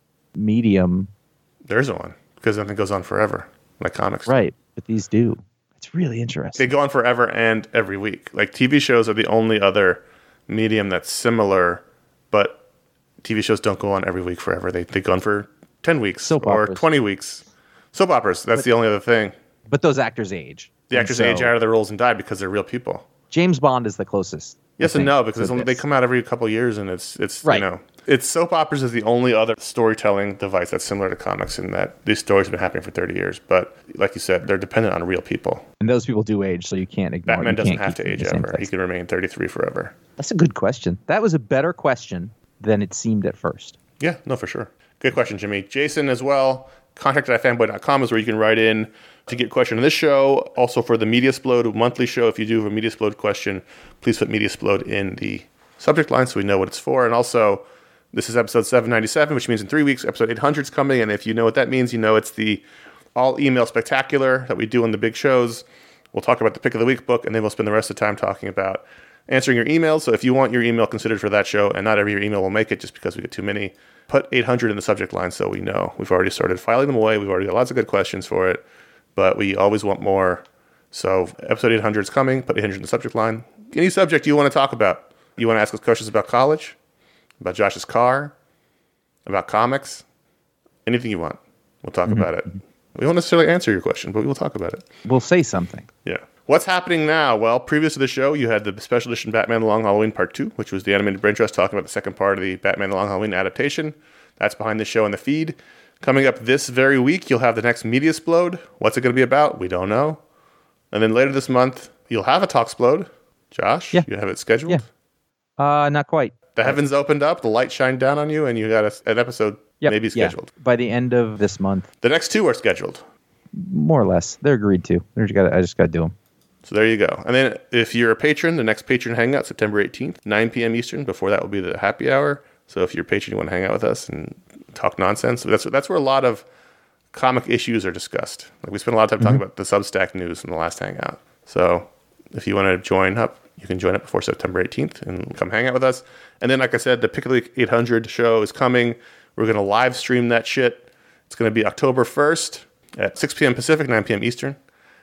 medium. There's one, because nothing goes on forever, like comics. Right, but these do. It's really interesting. They go on forever and every week. Like, T V shows are the only other medium that's similar, but T V shows don't go on every week forever. They they go on for ten weeks Soap or operas. twenty weeks. Soap operas, that's but, the only other thing. But those actors age. The actors so, age out of their roles and die because they're real people. James Bond is the closest. Yes and no, because only, they come out every couple of years, and it's it's right. you know, it's soap operas is the only other storytelling device that's similar to comics in that these stories have been happening for thirty years. But like you said, they're dependent on real people. And those people do age, so you can't ignore. Batman you doesn't can't have to age ever. He can remain thirty-three forever. That's a good question. That was a better question than it seemed at first. Yeah, no, for sure. Good question, Jimmy. Jason as well. Contact at fanboy dot com is where you can write in to get a question on this show. Also for the Mediasplode monthly show, if you do have a Mediasplode question, please put Mediasplode in the subject line so we know what it's for. And also, this is episode seven ninety-seven, which means in three weeks, episode eight hundred is coming. And if you know what that means, you know it's the all-email spectacular that we do on the big shows. We'll talk about the Pick of the Week book, and then we'll spend the rest of the time talking about answering your emails. So if you want your email considered for that show, and not every email will make it just because we get too many, put eight hundred in the subject line so we know. We've already started filing them away. We've already got lots of good questions for it, but we always want more. So episode eight hundred is coming. Put eight hundred in the subject line. Any subject you want to talk about. You want to ask us questions about college, about Josh's car, about comics, anything you want. We'll talk mm-hmm. about it. We won't necessarily answer your question, but we will talk about it. We'll say something. Yeah. What's happening now? Well, previous to the show, you had the special edition Batman The Long Halloween Part two, which was the animated brain trust talking about the second part of the Batman The Long Halloween adaptation. That's behind the show in the feed. Coming up this very week, you'll have the next Mediasplode. What's it going to be about? We don't know. And then later this month, you'll have a Talksplode. Josh, yeah. you have it scheduled? Yeah. Uh, not quite. The heavens opened up, the light shined down on you, and you got a, an episode yep. maybe scheduled. Yeah. By the end of this month. The next two are scheduled. More or less. They're agreed to. They're just gotta, I just got to do them. So there you go. And then if you're a patron, the next patron hangout, September eighteenth, nine p.m. Eastern. Before that will be the happy hour. So if you're a patron, you want to hang out with us and talk nonsense. That's that's where a lot of comic issues are discussed. Like we spent a lot of time mm-hmm. talking about the Substack news in the last hangout. So if you want to join up, you can join up before September eighteenth and come hang out with us. And then, like I said, the Pick of the Week eight hundred show is coming. We're going to live stream that shit. It's going to be October first at six p.m. Pacific, nine p.m. Eastern.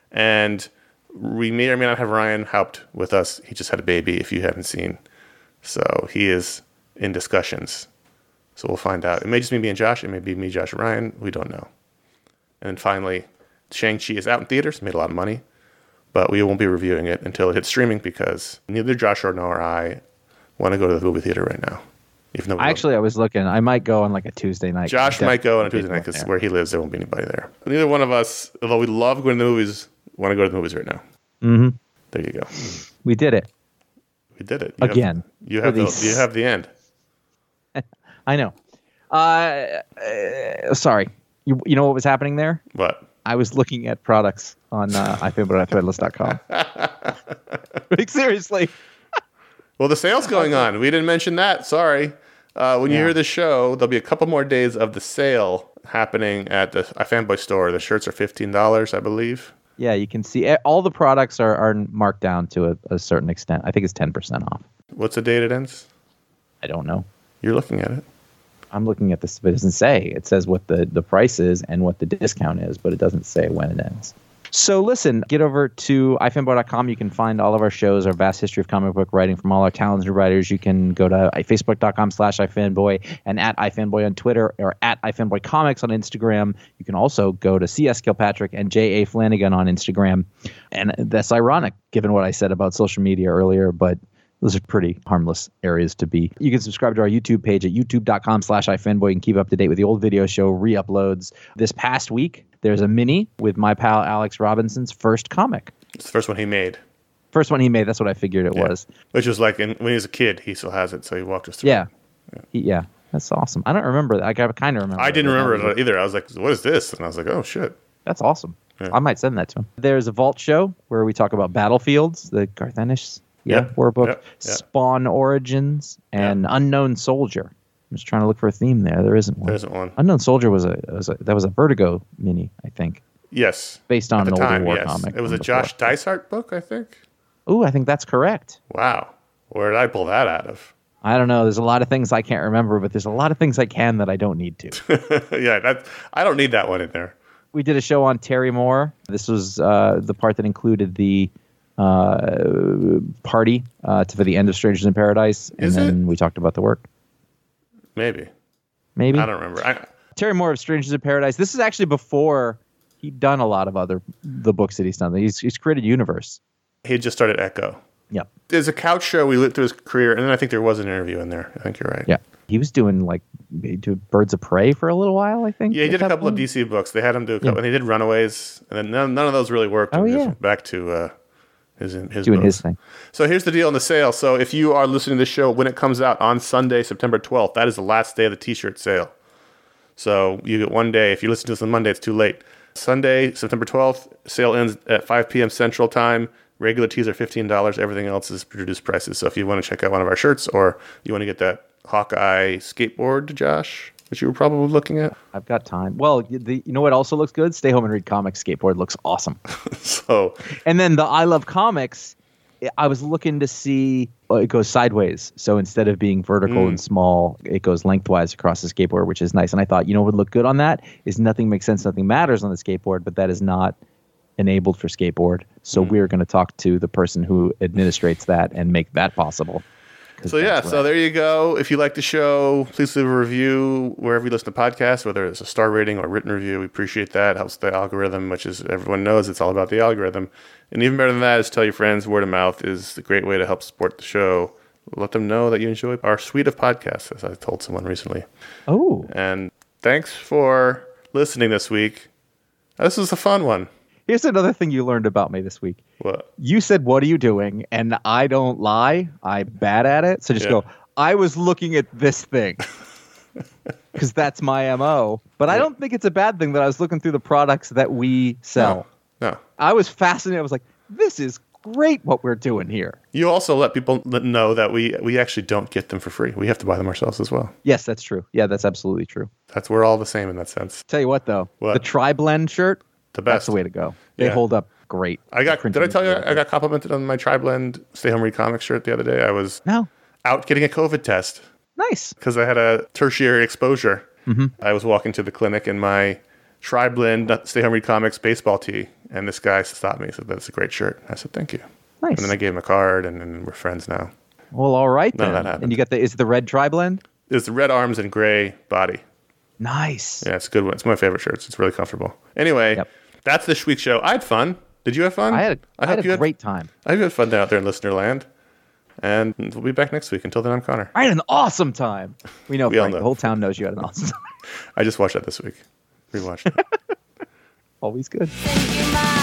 And we may or may not have Ryan Haupt with us. He just had a baby, if you haven't seen. So he is in discussions. So we'll find out. It may just be me and Josh. It may be me, Josh, and Ryan. We don't know. And then finally, Shang-Chi is out in theaters, made a lot of money, but we won't be reviewing it until it hits streaming because neither Josh or nor I want to go to the movie theater right now. Even though Actually, I was looking. I might go on like a Tuesday night. Josh might go on a Tuesday night because where he lives, there won't be anybody there. Neither one of us, although we love going to the movies, want to go to the movies right now. Mm-hmm. There you go. We did it. We did it. You Again. Have, you, have the, you have the end. I know. Uh, uh, sorry. You, you know what was happening there? What? I was looking at products on uh, ifanboy dot threadless dot com. Like, seriously. Well, the sale's going on. We didn't mention that. Sorry. Uh, when you Yeah. hear the show, there'll be a couple more days of the sale happening at the iFanboy store. The shirts are fifteen dollars, I believe. Yeah, you can see all the products are, are marked down to a, a certain extent. I think it's ten percent off. What's the date it ends? I don't know. You're looking at it. I'm looking at this, but it doesn't say. It says what the, the price is and what the discount is, but it doesn't say when it ends. So listen, get over to i fanboy dot com. You can find all of our shows, our vast history of comic book writing from all our talented writers. You can go to facebook dot com slash ifanboy and at ifanboy on Twitter or at ifanboycomics on Instagram. You can also go to C S Kilpatrick and J A Flanagan on Instagram. And that's ironic, given what I said about social media earlier, but those are pretty harmless areas to be. You can subscribe to our YouTube page at youtube dot com slash ifanboy and keep up to date with the old video show re-uploads. This past week, there's a mini with my pal Alex Robinson's first comic. It's the first one he made. First one he made, that's what I figured it Yeah. was. Which was like in, when he was a kid, he still has it, so he walked us through Yeah. it. Yeah. He, yeah, that's awesome. I don't remember that. I kind of remember I it, didn't but remember not it either. I was like, what is this? And I was like, oh, shit. That's awesome. Yeah. I might send that to him. There's a Vault show where we talk about Battlefields, the Garth Ennis yeah, Yep. war book, Yep. Yep. Spawn Origins, and Unknown Soldier. I'm just trying to look for a theme there. There isn't one. There isn't one. Unknown Soldier was a, was a that was a Vertigo mini, I think, Yes. based on At an the older time, war yes. comic. It was from a before. Josh Dysart book, I think. Ooh, I think that's correct. Wow. Where did I pull that out of? I don't know. There's a lot of things I can't remember, but there's a lot of things I can that I don't need to. Yeah, that, I don't need that one in there. We did a show on Terry Moore. This was uh, the part that included the uh, party uh, to, for the end of Strangers in Paradise, and Is then it? we talked about the work. Maybe. Maybe I don't remember. I, Terry Moore of Strangers in Paradise. This is actually before he'd done a lot of other the books that he's done. He's he's created Universe. he had just started Echo. Yep. There's a couch show. We looked through his career, and then I think there was an interview in there. I think you're right. Yeah. He was doing like he did Birds of Prey for a little while, I think. Yeah, he at did a that couple point. of D C books. They had him do a couple, Yeah. and he did Runaways, and then none, none of those really worked. Oh, and he yeah. went back to uh, his his doing books. his thing. So here's the deal on the sale. So if you are listening to this show when it comes out on Sunday, September twelfth, that is the last day of the T-shirt sale. So you get one day. If you listen to this on Monday, it's too late. Sunday, September twelfth, sale ends at five p.m. Central Time. Regular tees are fifteen dollars. Everything else is reduced prices. So if you want to check out one of our shirts or you want to get that Hawkeye skateboard, Josh, which you were probably looking at. I've got time. Well, the, you know what also looks good? Stay Home and Read Comics skateboard looks awesome. So And then the I Love Comics, I was looking to see, well, it goes sideways. So instead of being vertical Mm. and small, it goes lengthwise across the skateboard, which is nice. And I thought, you know what would look good on that is Nothing Makes Sense, Nothing Matters on the skateboard, but that is not enabled for skateboard. So Mm. we're going to talk to the person who administrates that and make that possible. 'Cause So yeah, that's so right. there you go. If you like the show, please leave a review wherever you listen to podcasts, whether it's a star rating or a written review. We appreciate that. Helps the algorithm, which is everyone knows it's all about the algorithm. And even better than that is tell your friends. Word of mouth is a great way to help support the show. Let them know that you enjoy our suite of podcasts, as I told someone recently. Oh, And thanks for listening this week. This was a fun one. here's another thing you learned about me this week. What? You said, "What are you doing?" And I don't lie. I'm bad at it. So just Yeah. go, I was looking at this thing. Because that's my M O. But I don't think it's a bad thing that I was looking through the products that we sell. No. no. I was fascinated. I was like, this is great what we're doing here. You also let people know that we, we actually don't get them for free. We have to buy them ourselves as well. Yes, that's true. Yeah, that's absolutely true. That's we're all the same in that sense. Tell you what, though. What? The Tri-Blend shirt, The that's best. the way to go. They Yeah. hold up great. I got. The Did I tell you printing- I got complimented on my Tri-Blend Stay Home Read Comics shirt the other day? I was No. out getting a COVID test Nice. because I had a tertiary exposure. Mm-hmm. I was walking to the clinic in my Tri-Blend Stay Home Read Comics baseball tee, and this guy stopped me and said, "That's a great shirt." I said, "Thank you." Nice. And then I gave him a card, and then we're friends now. Well, all right None then. of that happened. And you got the, is it the red Tri-Blend? It's red arms and gray body. Nice. Yeah, it's a good one. It's my favorite shirts. It's really comfortable. Anyway, yep. That's this week's show. I had fun. Did you have fun? I had a, I I had a great had, time. I hope you had fun down out there in listener land. And we'll be back next week. Until then, I'm Connor. I had an awesome time. We know, we Frank. Know. The whole town knows you had an awesome time. I just watched that this week. Rewatched it. Always good.